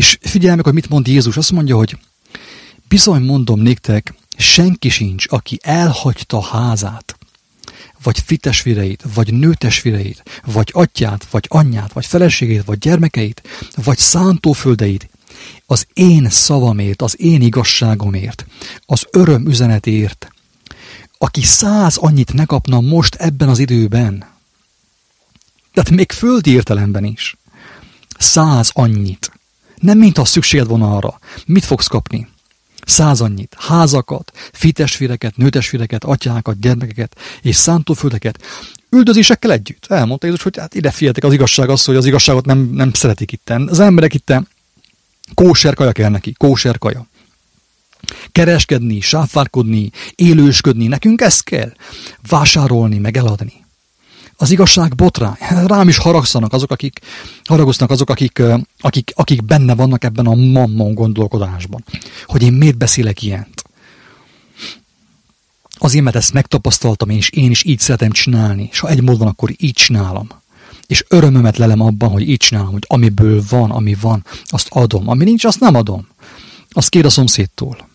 És figyelj meg, hogy mit mond Jézus. Azt mondja, hogy bizony mondom néktek, senki sincs, aki elhagyta házát, vagy fitestvéreit, vagy nőtestvéreit, vagy atyát, vagy anyját, vagy feleségét, vagy gyermekeit, vagy szántóföldeit, az én szavamért, az én igazságomért, az öröm üzenetért, aki száz annyit ne kapna most ebben az időben. Tehát még földi értelemben is. Száz annyit. Nem mintha szükséged volna arra. Mit fogsz kapni? Száz annyit. Házakat, fitestvéreket, nőtestvéreket, atyákat, gyermekeket és szántóföldeket. Üldözésekkel együtt. Elmondta Jézus, hogy hát ide figyeljetek, az igazság az, hogy az igazságot nem, nem szeretik itten. Az emberek itten kóser kaja kell neki. Kóser kaja. Kereskedni, sáfárkodni, élősködni. Nekünk ez kell. Vásárolni, meg eladni. Az igazság botrány. Rám is haragszanak azok, akik haragoznak azok, akik, akik, akik benne vannak ebben a mammon gondolkodásban. Hogy én miért beszélek ilyent. Azért, mert ezt megtapasztaltam én, és én is így szeretem csinálni. És ha egy mód van, akkor így csinálom. És örömömet lelem abban, hogy így csinálom, hogy amiből van, ami van, azt adom. Ami nincs, azt nem adom. Azt kér a szomszédtól.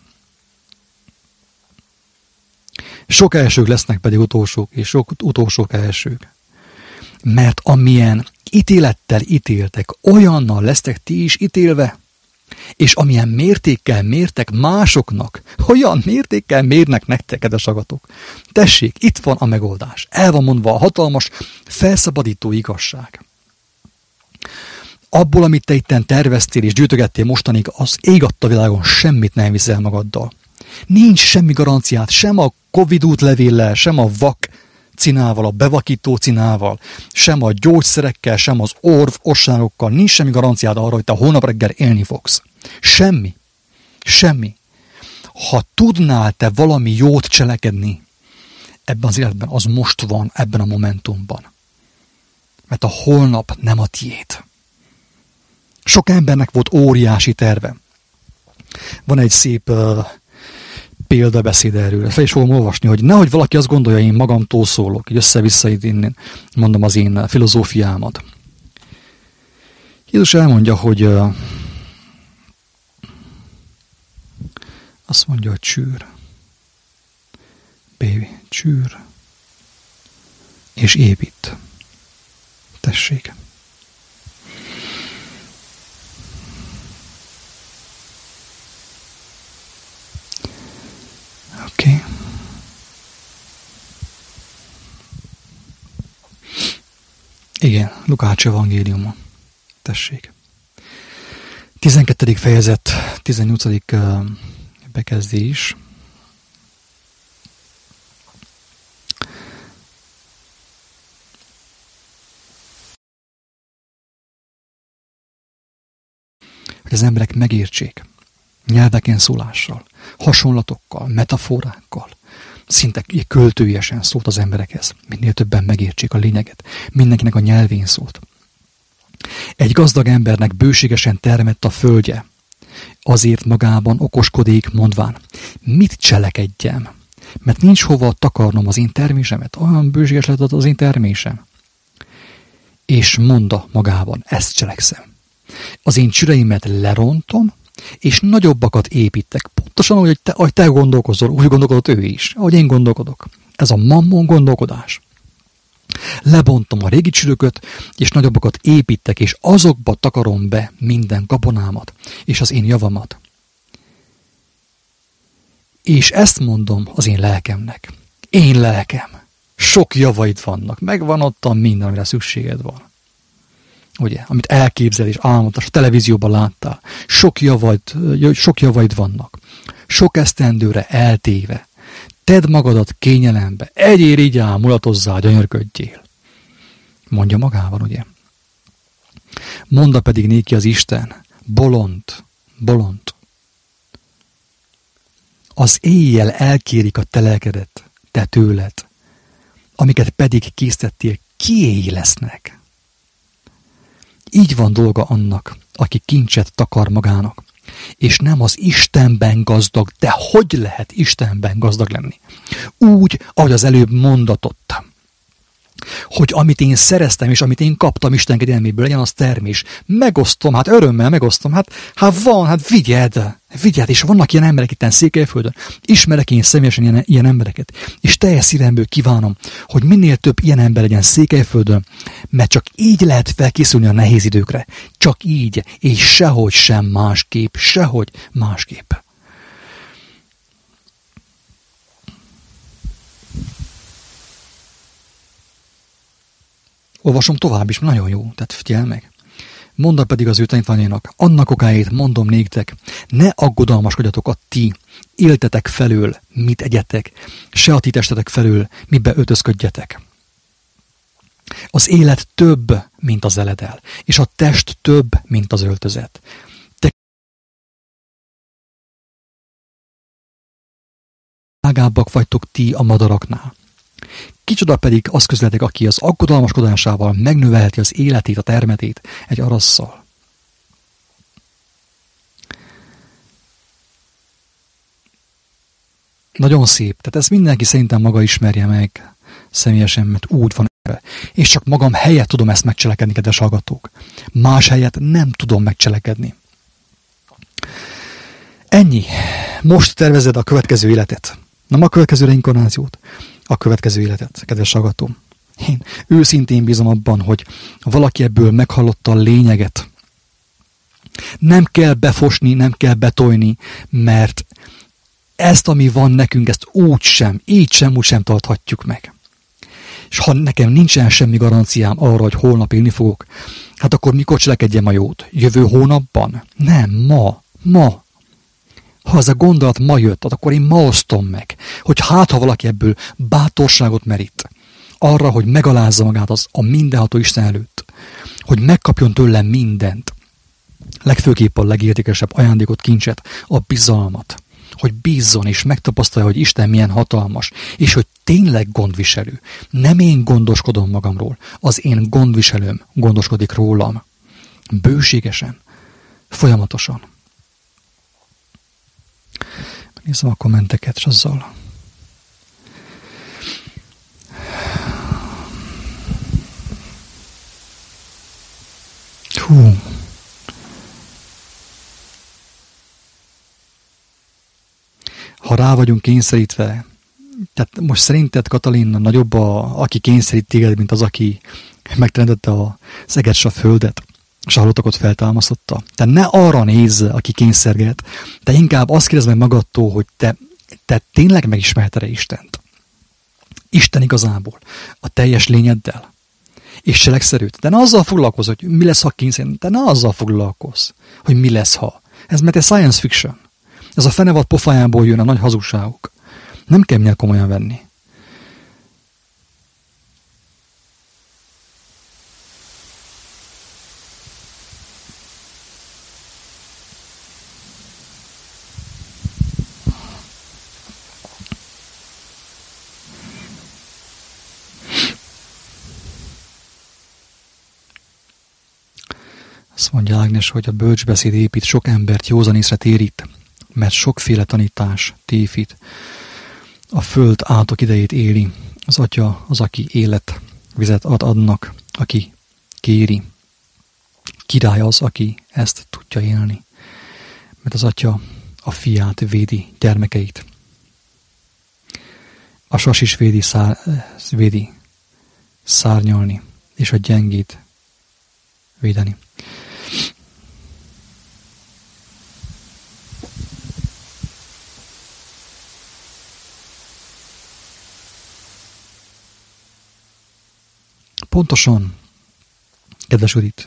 Sok elsők lesznek pedig utolsók, és sok utolsók elsők. Mert amilyen ítélettel ítéltek, olyannal lesztek ti is ítélve, és amilyen mértékkel mértek másoknak, olyan mértékkel mérnek nektek, kedves agatok. Tessék, itt van a megoldás. El van mondva a hatalmas, felszabadító igazság. Abból, amit te itten terveztél és gyűjtögettél mostanig, az ég adta világon semmit nem viszel magaddal. Nincs semmi garanciát, sem a Covid útlevéllel, sem a vakcinával, a bevakító cinával, sem a gyógyszerekkel, sem az orv, osságokkal. Nincs semmi garanciád arra, hogy te holnap reggel élni fogsz. Semmi. Semmi. Ha tudnál te valami jót cselekedni ebben az életben, az most van, ebben a momentumban. Mert a holnap nem a tiéd. Sok embernek volt óriási terve. Van egy szép uh, példabeszéd erről. Fel is fogom olvasni, hogy nehogy valaki azt gondolja, én magamtól szólok, így össze-vissza innen mondom az én filozófiámat. Jézus elmondja, hogy uh, azt mondja, hogy csűr. Baby, csűr. És épít. Tessék. Oké. Okay. Igen, Lukács evangéliuma. Tessék. tizenkettedik fejezet, tizennyolcadik bekezdés. Hogy az emberek megértsék nyelveken szólással, hasonlatokkal, metaforákkal, szinte költőjesen szólt az emberekhez, minél többen megértsék a lényeget, mindenkinek a nyelvén szólt. Egy gazdag embernek bőségesen termett a földje, azért magában okoskodik, mondván, mit cselekedjem, mert nincs hova takarnom az én termésemet, olyan bőséges lett az én termésem. És mondta magában, ezt cselekszem. Az én csüreimet lerontom, és nagyobbakat építek. Pontosan úgy, hogy te, ahogy te gondolkozol, úgy gondolkodott ő is, ahogy én gondolkodok. Ez a mammon gondolkodás. Lebontom a régi csürököt, és nagyobbakat építek, és azokba takarom be minden gabonámat, és az én javamat. És ezt mondom az én lelkemnek. Én lelkem. Sok javaid vannak. Megvan ottan minden, amire szükséged van. Ugye, amit elképzel és álmodtál, a televízióban láttál. Sok javaid, sok javaid vannak. Sok esztendőre eltéve. Tedd magadat kényelembe. Egyél, igyál, mulatozzál, gyönyörködjél. Mondja magában, ugye? Monda pedig néki az Isten. Bolond, bolond. Az éjjel elkérik a te lelkedet, te tőled, amiket pedig készítettél, kiéj lesznek. Így van dolga annak, aki kincset takar magának, és nem az Istenben gazdag, de hogy lehet Istenben gazdag lenni? Úgy, ahogy az előbb mondatott. hogy amit én szereztem, és amit én kaptam Isten kegyelméből, legyen az termés. Megosztom, hát örömmel megosztom, hát, hát van, hát vigyed, vigyed, és vannak ilyen emberek itt Székelyföldön. Ismerek én személyesen ilyen, ilyen embereket, és teljes szívemből kívánom, hogy minél több ilyen ember legyen Székelyföldön, mert csak így lehet felkészülni a nehéz időkre. Csak így, és sehogy sem másképp, sehogy másképp. Olvasom tovább is, nagyon jó, tehát figyelj meg. Mondta pedig az ő tanítványainak, annak okáért mondom néktek, ne aggodalmaskodjatok a ti éltetek felől, mit egyetek, se a ti testetek felől, mibe öltözködjetek. Az élet több, mint az eledel, és a test több, mint az öltözet. Te drágábbak vagytok ti a madaraknál. Kicsoda pedig az közületek, aki az aggodalmaskodásával megnövelheti az életét, a termetét egy arasszal. Nagyon szép. Tehát ezt mindenki szerintem maga ismerje meg személyesen, mert úgy van erre. És csak magam helyett tudom ezt megcselekedni, kedves hallgatók. Más helyett nem tudom megcselekedni. Ennyi. Most tervezed a következő életet. Nem a következő reinkarnációt, a következő életet, kedves hallgatóm. Én őszintén bízom abban, hogy valaki ebből meghallotta a lényeget. Nem kell befosni, nem kell betolni, mert ezt, ami van nekünk, ezt úgy sem, így sem, úgy sem tarthatjuk meg. És ha nekem nincsen semmi garanciám arra, hogy holnap élni fogok, hát akkor mikor cselekedjem a jót? Jövő hónapban? Nem, ma, ma. Ha ez a gondolat ma jött, akkor én ma osztom meg, hogy hát, ha valaki ebből bátorságot merít, arra, hogy megalázza magát az a mindenható Isten előtt, hogy megkapjon tőlem mindent, legfőképp a legértékesebb ajándékot, kincset, a bizalmat, hogy bízzon és megtapasztalja, hogy Isten milyen hatalmas, és hogy tényleg gondviselő. Nem én gondoskodom magamról, az én gondviselőm gondoskodik rólam. Bőségesen, folyamatosan. Nézzem a kommenteket, és azzal. Hú. Ha rá vagyunk kényszerítve, tehát most szerinted, Katalin, nagyobb a, aki kényszerít téged, mint az, aki megteremtette a szeget s a földet, és a halottakat feltámasztotta. Te ne arra nézz, aki kényszerget, te inkább azt kérdezd meg magadtól, hogy te, te tényleg megismerted-e Istent. Isten igazából, a teljes lényeddel. És cseleksszerűt. De ne azzal foglalkozz, hogy mi lesz, ha kényszerít. De ne azzal foglalkozz, hogy mi lesz, ha. Ez mert egy science fiction. Ez a fenevad pofájából jön a nagy hazugságok. Nem kell minél komolyan venni. Azt mondja Ágnes, hogy a bölcsbeszéd épít, sok embert józan észre térít, mert sokféle tanítás tévít. A föld átok idejét éli, az atya az, aki élet, vizet ad adnak, aki kéri. Király az, aki ezt tudja élni, mert az atya a fiát védi, gyermekeit. A sas is védi, szár, védi szárnyalni, és a gyengét védeni. Pontosan, kedves Judit.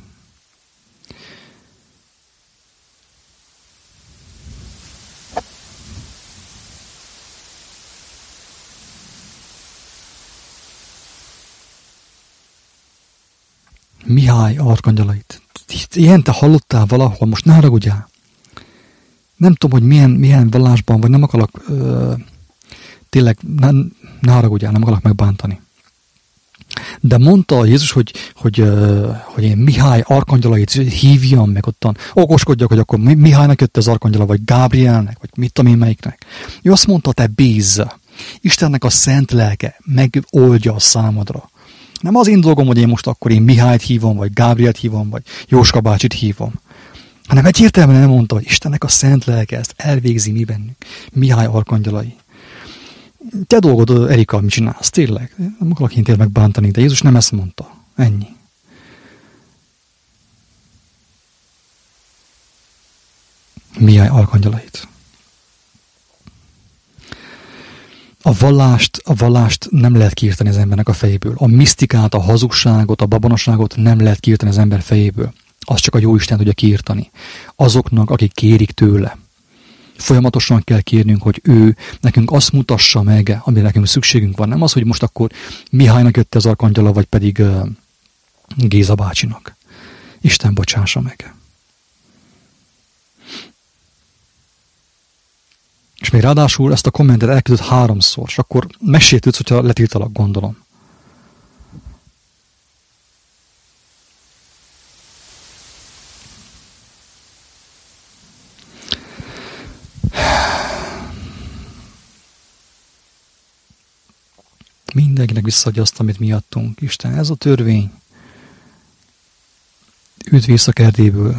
Mihály arkangyalait. Ilyen te hallottál valahol, most ne haragudjál. Nem tudom, hogy milyen, milyen vallásban, vagy nem akarok, ö, tényleg, ne, ne haragudjál, nem akarok megbántani. De mondta Jézus, hogy, hogy, hogy, hogy én Mihály arkangyalait hívjam meg ottan, okoskodjak, hogy akkor Mihálynak jött az arkangyala, vagy Gábrielnek, vagy mit tudom én melyiknek. Ő azt mondta, te bízz. Istennek a szent lelke megoldja a számodra Nem az én dolgom, hogy én most akkor én Mihályt hívom, vagy Gábrielt hívom, vagy Jóska bácsit hívom. Hanem egyértelműen nem mondta, hogy Istennek a szent lelke ezt elvégzi mi bennünk. Mihály arkangyalai. Te dolgod, Erika, mit csinálsz? Tényleg. Nem akarok én tényleg megbántani, de Jézus nem ezt mondta. Ennyi. Mihály arkangyalait. A vallást, a vallást nem lehet kiirtani az embernek a fejéből. A misztikát, a hazugságot, a babonaságot nem lehet kiirtani az ember fejéből. Azt csak a Jóisten tudja kiirtani. Azoknak, akik kérik tőle. Folyamatosan kell kérnünk, hogy ő nekünk azt mutassa meg, amire nekünk szükségünk van. Nem az, hogy most akkor Mihálynak jött az arkangyala, vagy pedig uh, Géza bácsinak. Isten bocsássa meg. És még ráadásul ezt a kommentet elküldött háromszor, és akkor megsértődsz, hogyha letiltalak, gondolom. Mindenkinek visszaadja azt, amit miattunk. Isten, ez a törvény. Üdv vissza kerdéből.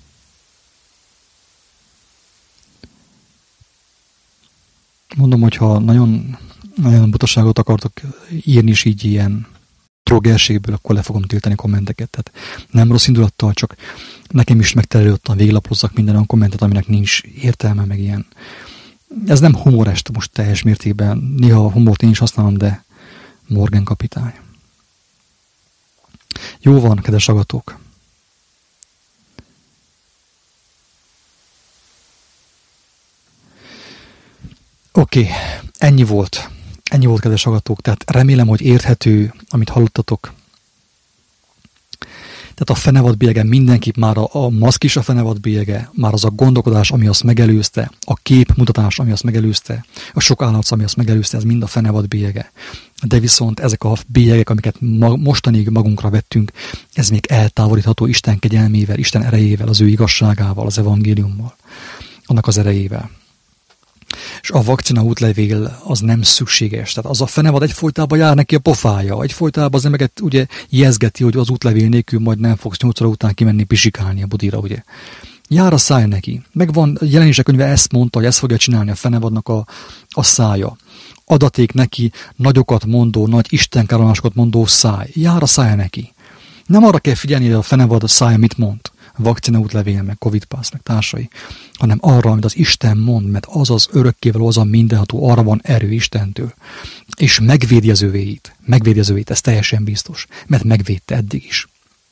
Mondom, hogyha nagyon, nagyon butaságot akartok írni is így ilyen trógerségből, akkor le fogom tiltani kommenteket. Tehát nem rossz indulattal, csak nekem is megterelődtem, végiglapozzak minden olyan kommentet, aminek nincs értelme, meg ilyen. Ez nem humorest most teljes mértékben. Néha a humort én is használom, de Morgan kapitány. Jó van, kedves hallgatók. Oké, okay, ennyi volt. Ennyi volt, kedves hallgatók. Tehát remélem, hogy érthető, amit hallottatok. Tehát a fenevad bélyege mindenképp már a, a maszk is a fenevad bélyege, már az a gondolkodás, ami azt megelőzte, a képmutatás, ami azt megelőzte, a sok állat, ami azt megelőzte, ez mind a fenevad bélyege. De viszont ezek a bélyegek, amiket ma, mostanig magunkra vettünk, ez még eltávolítható Isten kegyelmével, Isten erejével, az ő igazságával, az evangéliummal, annak az erejével. És a vakcina útlevél az nem szükséges. Tehát az a fenevad egyfolytában jár neki a pofája. Egyfolytában az embereket ugye jezgeti, hogy az útlevél nélkül majd nem fogsz nyolc óra után kimenni pisikálni a budira, ugye. Jár a száj neki. Megvan, a Jelenések könyve ezt mondta, hogy ezt fogja csinálni a fenevadnak a, a szája. Adaték neki nagyokat mondó, nagy istenkárolásokat mondó száj. Jár a szája neki. Nem arra kell figyelni, hogy a fenevad a szája mit mond. Vakcina útlevél, meg Covid pass, meg társai, hanem arra, amit az Isten mond, mert az az örökkévaló, az a mindenható, arra van erő Istentől. És megvédi az övéit. Megvédi az övéit, ez teljesen biztos, mert megvédte eddig is.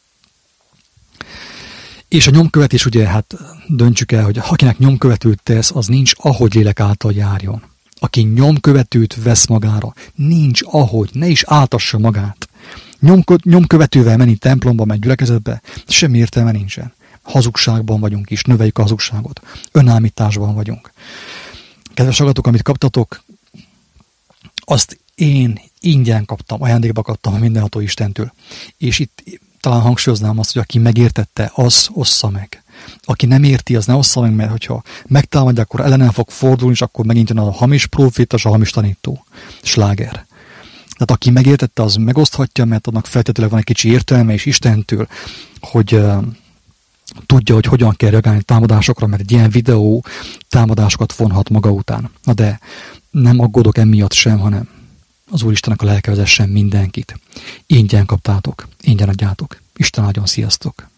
És a nyomkövetés, ugye, hát döntsük el, hogy akinek nyomkövetőt tesz, az nincs ahogy lélek által járjon. Aki nyomkövetőt vesz magára, nincs ahogy, ne is áltassa magát. Nyomkövetővel menni templomba, meg gyülekezetbe, semmi értelme nincsen. Hazugságban vagyunk is, növeljük a hazugságot. Önállításban vagyunk. Kedves hallgatók, amit kaptatok, azt én ingyen kaptam, ajándékba kaptam a mindenható Istentől. És itt talán hangsúlyoznám azt, hogy aki megértette, az ossza meg. Aki nem érti, az ne ossza meg, mert hogyha megtámadja, akkor ellenen fog fordulni, és akkor megint jön a hamis próféta, a hamis tanító. Sláger. Tehát aki megértette, az megoszthatja, mert annak feltétlenül van egy kicsi értelme és Istentől, hogy uh, tudja, hogy hogyan kell reagálni támadásokra, mert egy ilyen videó támadásokat vonhat maga után. Na de nem aggódok emiatt sem, hanem az Úristennek a lelke vezessen mindenkit. Ingyen kaptátok, ingyen adjátok. Isten áldjon, sziasztok!